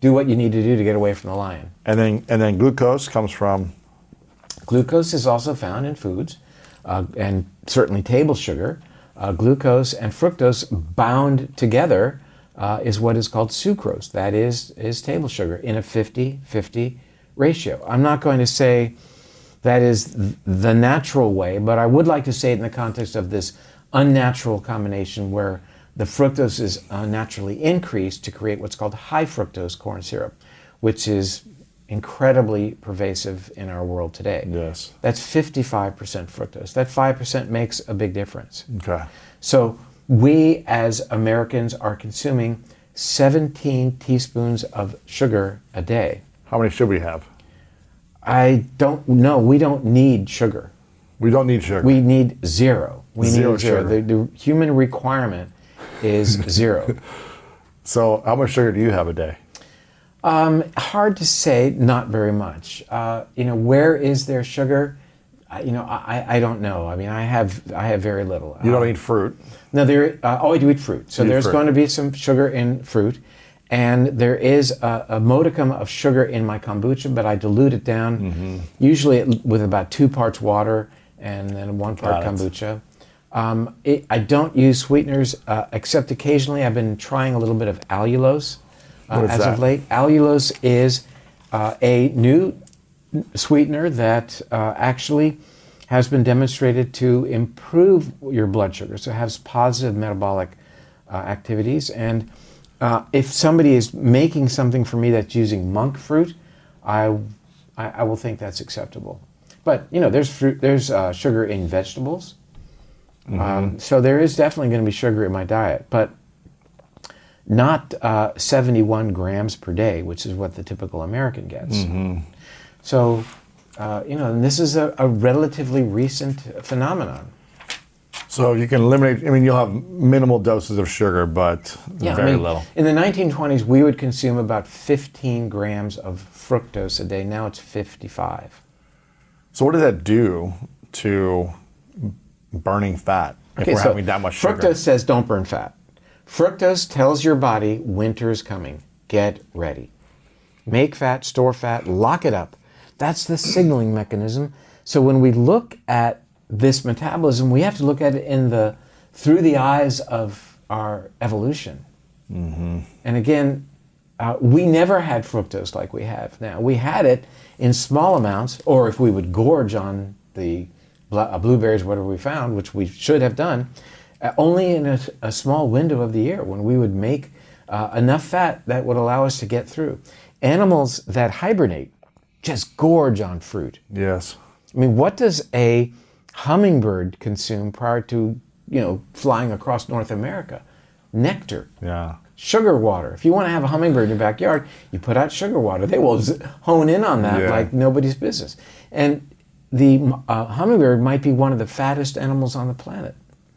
do what you need to do to get away from the lion. And then glucose comes from? Glucose is also found in foods, and certainly table sugar. Glucose and fructose bound together is what is called sucrose. That is table sugar in a 50-50 ratio. I'm not going to say that is the natural way, but I would like to say it in the context of this unnatural combination where the fructose is naturally increased to create what's called high fructose corn syrup, which is incredibly pervasive in our world today. Yes. That's 55% fructose. That 5% makes a big difference. Okay. So we as Americans are consuming 17 teaspoons of sugar a day. How many should we have? I don't know. We don't need sugar. We don't need sugar. We need zero. We Zero need zero. sugar. The human requirement is zero. So how much sugar do you have a day? Hard to say, not very much. Where is there sugar? I don't know. I mean, I have very little. You don't eat fruit? No, I do eat fruit. So there's going to be some sugar in fruit. And there is a modicum of sugar in my kombucha, but I dilute it down, usually with about 2 parts water and then 1 part kombucha. I don't use sweeteners, except occasionally. I've been trying a little bit of allulose as of late. Allulose is a new sweetener that actually has been demonstrated to improve your blood sugar, so it has positive metabolic activities. And if somebody is making something for me that's using monk fruit, I will think that's acceptable. But there's sugar in vegetables, so there is definitely going to be sugar in my diet, but not 71 grams per day, which is what the typical American gets. So, and this is a relatively recent phenomenon. So you can eliminate, you'll have minimal doses of sugar, but very little. In the 1920s, we would consume about 15 grams of fructose a day. Now it's 55. So what does that do to burning fat if we're having that much sugar? Fructose says don't burn fat. Fructose tells your body winter is coming. Get ready. Make fat, store fat, lock it up. That's the signaling mechanism. So when we look at this metabolism, we have to look at it through the eyes of our evolution. And again, we never had fructose like we have now. We had it in small amounts, or if we would gorge on the blueberries, whatever we found, which we should have done, only in a small window of the year when we would make enough fat that would allow us to get through. Animals that hibernate just gorge on fruit. Yes. What does a hummingbird consume prior to, flying across North America? Nectar. Yeah. Sugar water. If you want to have a hummingbird in your backyard, you put out sugar water. They will hone in on that like nobody's business. And the hummingbird might be one of the fattest animals on the planet.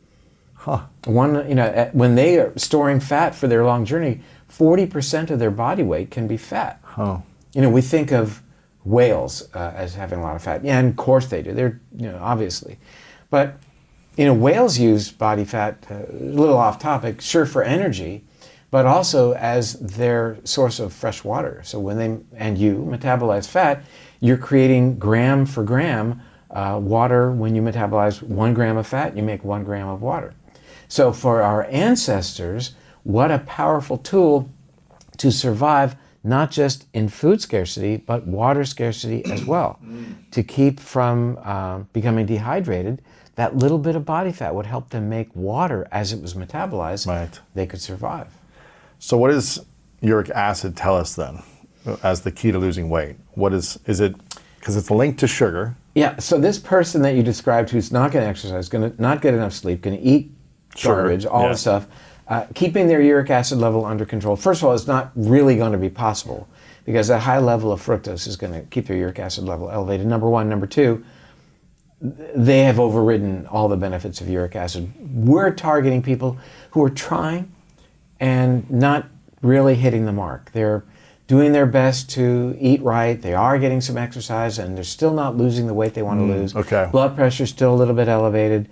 When they are storing fat for their long journey, 40% of their body weight can be fat. We think of whales as having a lot of fat. Yeah, and of course they do. They're, obviously. But, whales use body fat, a little off topic, sure, for energy, but also as their source of fresh water. So when you metabolize fat, you're creating gram for gram water. When you metabolize 1 gram of fat, you make 1 gram of water. So for our ancestors, what a powerful tool to survive, not just in food scarcity, but water scarcity as well. To keep from becoming dehydrated, that little bit of body fat would help them make water as it was metabolized. Right. They could survive. So what does uric acid tell us then as the key to losing weight? Is it, because it's linked to sugar? Yeah, so this person that you described who's not going to exercise, going to not get enough sleep, going to eat garbage, all the stuff, keeping their uric acid level under control, first of all, is not really going to be possible because that high level of fructose is going to keep their uric acid level elevated, number one. Number two, they have overridden all the benefits of uric acid. We're targeting people who are trying and not really hitting the mark. They're doing their best to eat right, they are getting some exercise, and they're still not losing the weight they want to lose. Okay. Blood pressure's still a little bit elevated,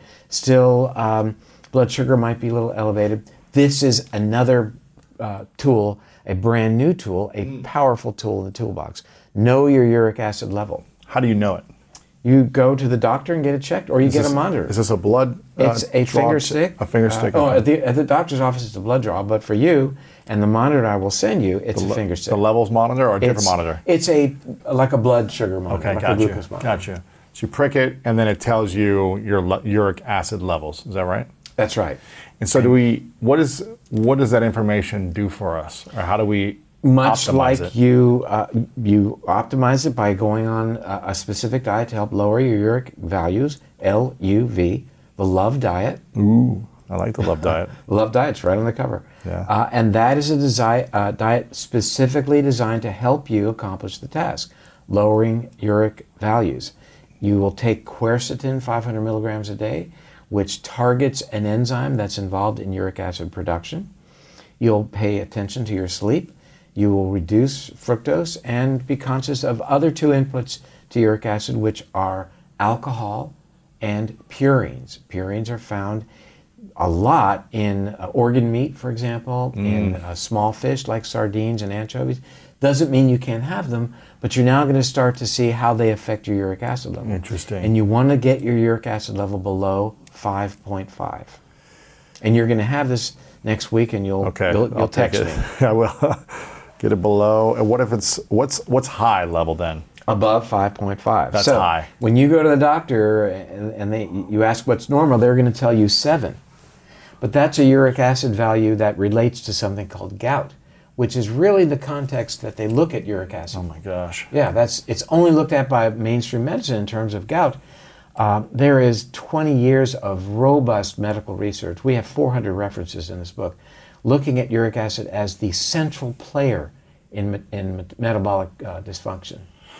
still blood sugar might be a little elevated. This is another tool a brand new tool, a powerful tool in the toolbox. Know your uric acid level. How do you know it? You go to the doctor and get it checked, or you get a monitor. Is this a blood It's a finger stick. A finger stick. At the doctor's office, it's a blood draw, but for you and the monitor I will send you, it's a finger stick. The levels monitor or a different monitor? It's like a blood sugar monitor, okay, like gotcha. a glucose monitor. Gotcha. So you prick it, and then it tells you your uric acid levels. Is that right? That's right. And so what does that information do for us, or how do we Much optimize like it? you optimize it by going on a specific diet to help lower your uric values, LUV, the Love Diet. Ooh, I like the Love Diet. Love Diet's right on the cover. Yeah. And that is a diet specifically designed to help you accomplish the task, lowering uric values. You will take quercetin 500 milligrams a day, which targets an enzyme that's involved in uric acid production. You'll pay attention to your sleep. You will reduce fructose and be conscious of other two inputs to uric acid, which are alcohol and purines. Purines are found a lot in organ meat, for example, in small fish like sardines and anchovies. Doesn't mean you can't have them, but you're now going to start to see how they affect your uric acid level. Interesting. And you want to get your uric acid level below 5.5. And you're going to have this next week, and you'll text me. I will. Get it below. And what if what's high level then? Above 5.5. That's so high. When you go to the doctor and you ask what's normal, they're going to tell you 7. But that's a uric acid value that relates to something called gout, which is really the context that they look at uric acid. Oh my gosh. Yeah, it's only looked at by mainstream medicine in terms of gout. There is 20 years of robust medical research. We have 400 references in this book looking at uric acid as the central player in metabolic dysfunction.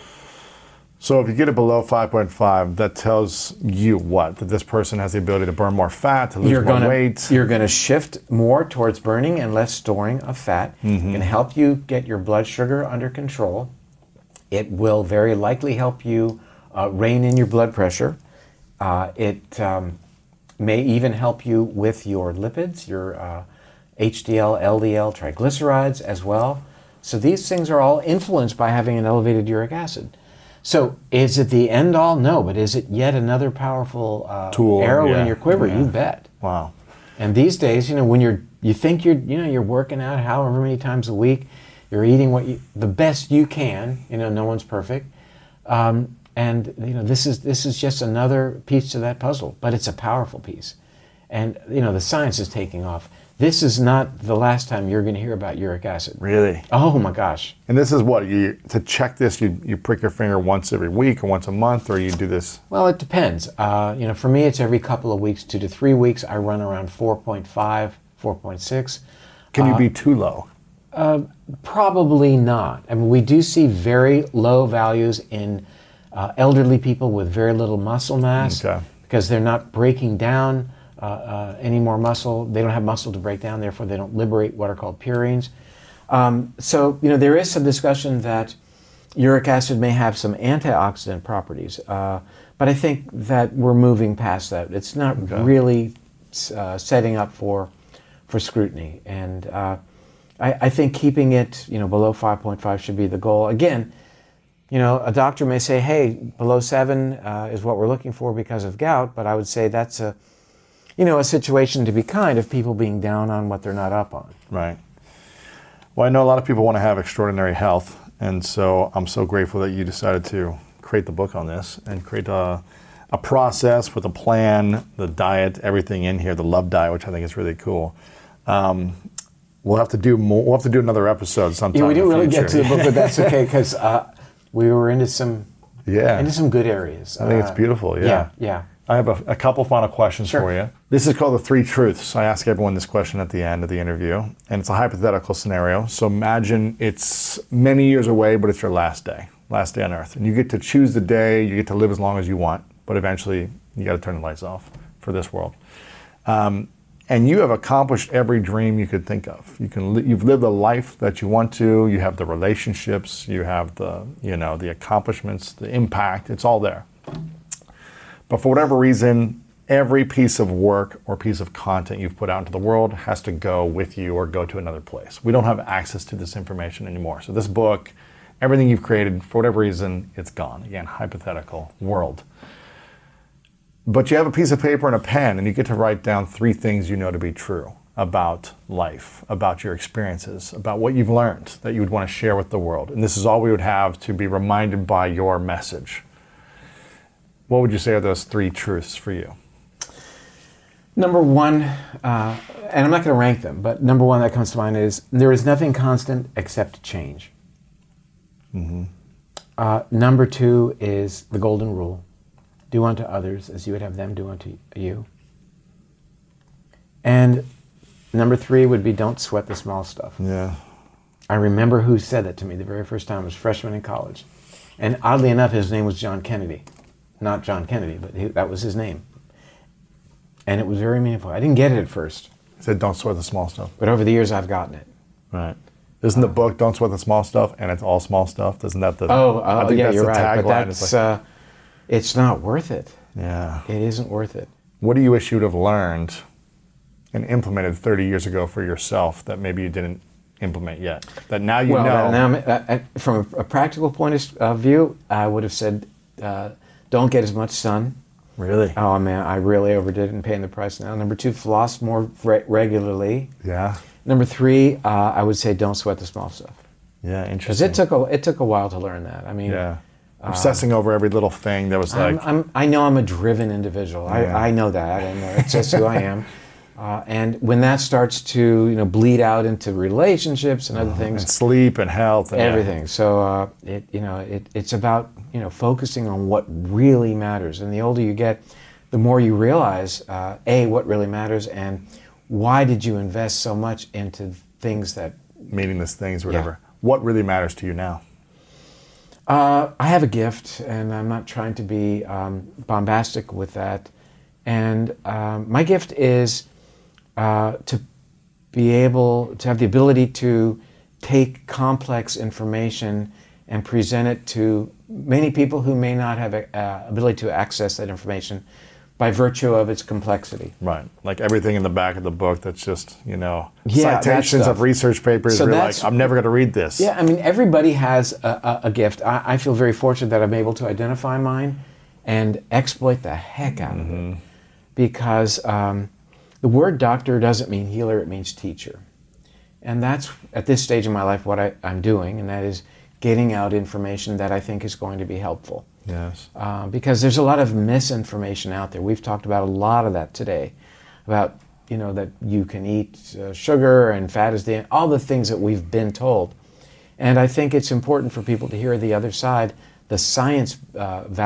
So if you get it below 5.5, that tells you what? That this person has the ability to burn more fat, to lose more weight? You're going to shift more towards burning and less storing of fat. It can help you get your blood sugar under control. It will very likely help you rein in your blood pressure. It may even help you with your lipids, your HDL, LDL, triglycerides as well. So these things are all influenced by having an elevated uric acid. So is it the end all? No, but is it yet another powerful tool, arrow in your quiver? Yeah. You bet. Wow. And these days, when you think you're working out however many times a week, you're eating the best you can. No one's perfect. And this is just another piece to that puzzle, but it's a powerful piece. And the science is taking off. This is not the last time you're going to hear about uric acid. Really? Oh my gosh. And this is what, to check this, you prick your finger once every week or once a month, or you do this? Well, it depends. For me, it's every couple of weeks, 2 to 3 weeks. I run around 4.5, 4.6. Can you be too low? Probably not. I mean, we do see very low values in elderly people with very little muscle mass because they're not breaking down any more muscle. They don't have muscle to break down, therefore they don't liberate what are called purines. So there is some discussion that uric acid may have some antioxidant properties, but I think that we're moving past that. It's not really setting up for scrutiny, and I think keeping it below 5.5 should be the goal. Again, a doctor may say, hey, below 7 is what we're looking for because of gout, but I would say that's a situation to be kind of people being down on what they're not up on. Right. Well, I know a lot of people want to have extraordinary health, and so I'm so grateful that you decided to create the book on this and create a process with a plan, the diet, everything in here, the Love Diet, which I think is really cool. We'll have to do more. We'll have to do another episode sometime. Yeah, we didn't really get to the book, but that's okay because we were into some good areas. I think it's beautiful. Yeah. I have a couple final questions for you. This is called the 3 truths. I ask everyone this question at the end of the interview, and it's a hypothetical scenario. So imagine it's many years away, but it's your last day on Earth, and you get to choose the day. You get to live as long as you want, but eventually you got to turn the lights off for this world. And you have accomplished every dream you could think of. You've lived the life that you want to. You have the relationships. You have the accomplishments, the impact. It's all there. But for whatever reason, every piece of work or piece of content you've put out into the world has to go with you or go to another place. We don't have access to this information anymore. So this book, everything you've created, for whatever reason, it's gone. Again, hypothetical world. But you have a piece of paper and a pen, and you get to write down 3 things you know to be true about life, about your experiences, about what you've learned that you would want to share with the world. And this is all we would have to be reminded by your message. What would you say are those 3 truths for you? Number one, and I'm not going to rank them, but number one that comes to mind is there is nothing constant except change. Mm-hmm. Number 2 is the golden rule. Do unto others as you would have them do unto you. And number 3 would be don't sweat the small stuff. Yeah. I remember who said that to me the very first time. I was a freshman in college. And oddly enough, his name was John Kennedy. Not John Kennedy, but that was his name. And it was very meaningful. I didn't get it at first. He said, don't sweat the small stuff. But over the years, I've gotten it. Right. Isn't the book Don't Sweat the Small Stuff, and it's all small stuff? Isn't that the... I think that's you're the right. But tagline. that's, it's not worth it. Yeah. It isn't worth it. What do you wish you would have learned and implemented 30 years ago for yourself that maybe you didn't implement yet? That now you know... Now, from a practical point of view, I would have said, don't get as much sun. Really? Oh, man, I really overdid it and paying the price now. Number 2, floss more regularly. Yeah. Number 3, I would say don't sweat the small stuff. Yeah, interesting. Because it took a while to learn that. I mean... Yeah. Obsessing over every little thing that was like... I know I'm a driven individual. Yeah. I know that, and it's just who I am. And when that starts to bleed out into relationships and other things... And sleep and health. And everything. Yeah. So it's about focusing on what really matters. And the older you get, the more you realize, what really matters, and why did you invest so much into things that... Meaningless things or whatever. Yeah. What really matters to you now? I have a gift, and I'm not trying to be bombastic with that. And my gift is to be able to have the ability to take complex information and present it to many people who may not have ability to access that information by virtue of its complexity. Right. Like everything in the back of the book that's just, Yeah, citations of research papers So where you're like, I'm never going to read this. Yeah, I mean, everybody has a gift. I feel very fortunate that I'm able to identify mine and exploit the heck out of it. Because the word doctor doesn't mean healer, it means teacher. And that's, at this stage in my life, what I'm doing, and that is getting out information that I think is going to be helpful. Yes. Because there's a lot of misinformation out there. We've talked about a lot of that today, about that you can eat sugar and fat is all the things that we've been told. And I think it's important for people to hear the other side, the scientific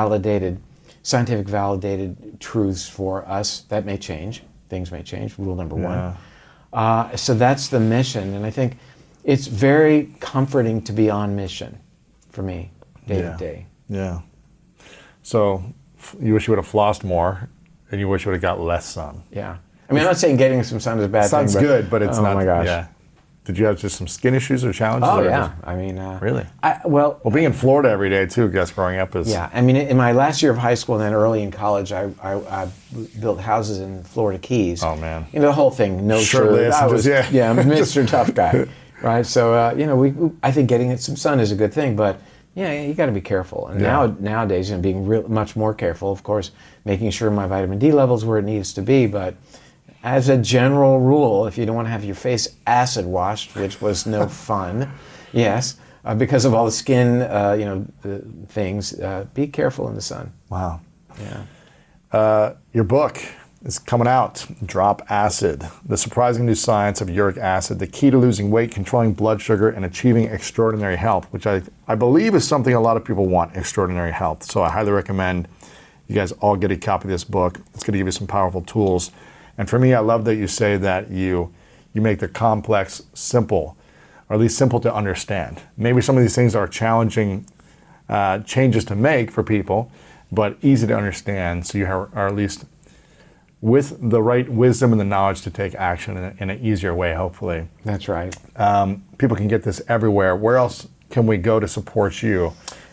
validated truths for us. That may change. Things may change. Rule number 1. So that's the mission, and I think it's very comforting to be on mission for me, day to day. Yeah. So you wish you would have flossed more, and you wish you would have got less sun. Yeah. I mean, I'm not saying getting some sun is a bad thing. Sun's good, but it's not. Oh my gosh. Yeah. Did you have just some skin issues or challenges? Oh, yeah. I mean... really? Well, being in Florida every day, too, I guess, growing up is... Yeah. I mean, in my last year of high school and then early in college, I built houses in Florida Keys. Oh, man. The whole thing. No Shirtless. shirt. I'm Mr. Tough Guy. Right? So, I think getting some sun is a good thing, but... Yeah, you got to be careful. And nowadays, being much more careful, of course, making sure my vitamin D level's where it needs to be. But as a general rule, if you don't want to have your face acid washed, which was no fun, yes, because of all the skin, the things, be careful in the sun. Wow. Yeah. Your book is coming out, Drop Acid, The Surprising New Science of Uric Acid, the key to losing weight, controlling blood sugar, and achieving extraordinary health, which I believe is something a lot of people want, extraordinary health. So I highly recommend you guys all get a copy of this book. It's going to give you some powerful tools. And for me, I love that you say that you make the complex simple, or at least simple to understand. Maybe some of these things are challenging changes to make for people, but easy to understand, so you are at least with the right wisdom and the knowledge to take action in an easier way, hopefully. That's right. People can get this everywhere. Where else can we go to support you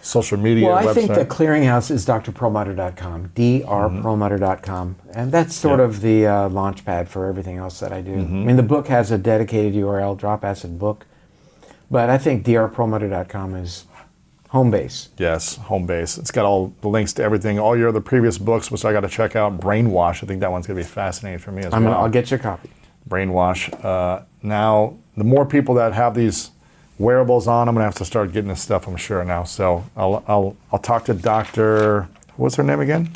social media, well, I website? think the clearinghouse is drperlmutter.com, drperlmutter.com. And that's sort of the launch pad for everything else that I do. I mean, the book has a dedicated URL, Drop Acid Book. But I think drperlmutter.com is home base. Yes, home base. It's got all the links to everything, all your other previous books, which I got to check out. Brainwash, I think that one's going to be fascinating for me as well. I'll get you a copy. Brainwash. Now, the more people that have these wearables on, I'm going to have to start getting this stuff, I'm sure, now. So I'll talk to Dr. What's her name again?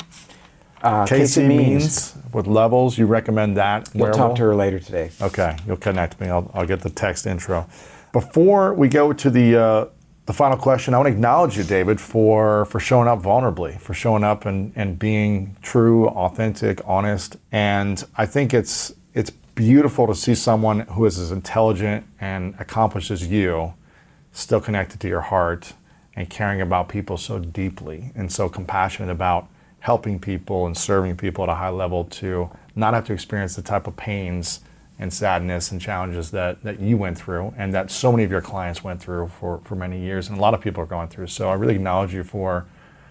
Casey Means with Levels. You recommend that We'll wearable? talk to her later today. Okay, you'll connect me. I'll get the text intro. Before we go to the final question, I want to acknowledge you, David, for showing up vulnerably, for showing up and being true, authentic, honest. And I think it's beautiful to see someone who is as intelligent and accomplished as you still connected to your heart and caring about people so deeply and so compassionate about helping people and serving people at a high level to not have to experience the type of pains and sadness and challenges that you went through and that so many of your clients went through for many years and a lot of people are going through. So I really acknowledge you for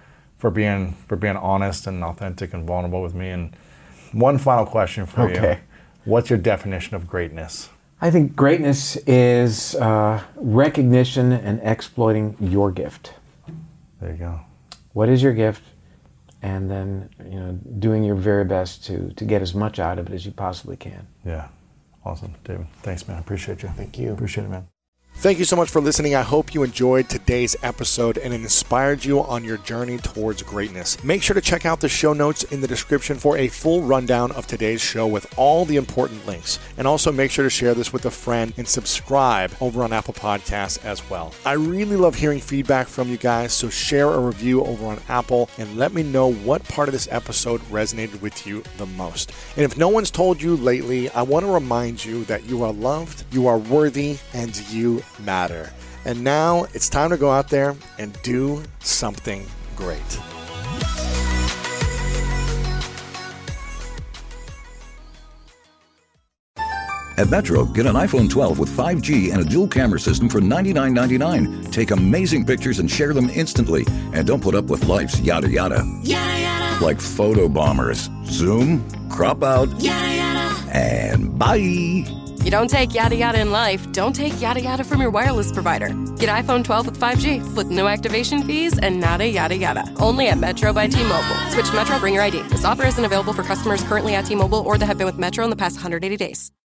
being honest and authentic and vulnerable with me. And one final question for you. What's your definition of greatness? I think greatness is recognition and exploiting your gift. There you go. What is your gift? And then, doing your very best to get as much out of it as you possibly can. Yeah. Awesome. David, thanks, man. I appreciate you. Thank you. Appreciate it, man. Thank you so much for listening. I hope you enjoyed today's episode and it inspired you on your journey towards greatness. Make sure to check out the show notes in the description for a full rundown of today's show with all the important links. And also make sure to share this with a friend and subscribe over on Apple Podcasts as well. I really love hearing feedback from you guys, so share a review over on Apple and let me know what part of this episode resonated with you the most. And if no one's told you lately, I want to remind you that you are loved, you are worthy, and you matter. And now it's time to go out there and do something great. At Metro, get an iPhone 12 with 5G and a dual camera system for $99.99. Take amazing pictures and share them instantly. And don't put up with life's yada yada. Yada yada. Like photo bombers. Zoom, crop out, yada yada. And bye. You don't take yada yada in life, don't take yada yada from your wireless provider. Get iPhone 12 with 5G with no activation fees and nada yada yada. Only at Metro by T-Mobile. Switch to Metro, bring your ID. This offer isn't available for customers currently at T-Mobile or that have been with Metro in the past 180 days.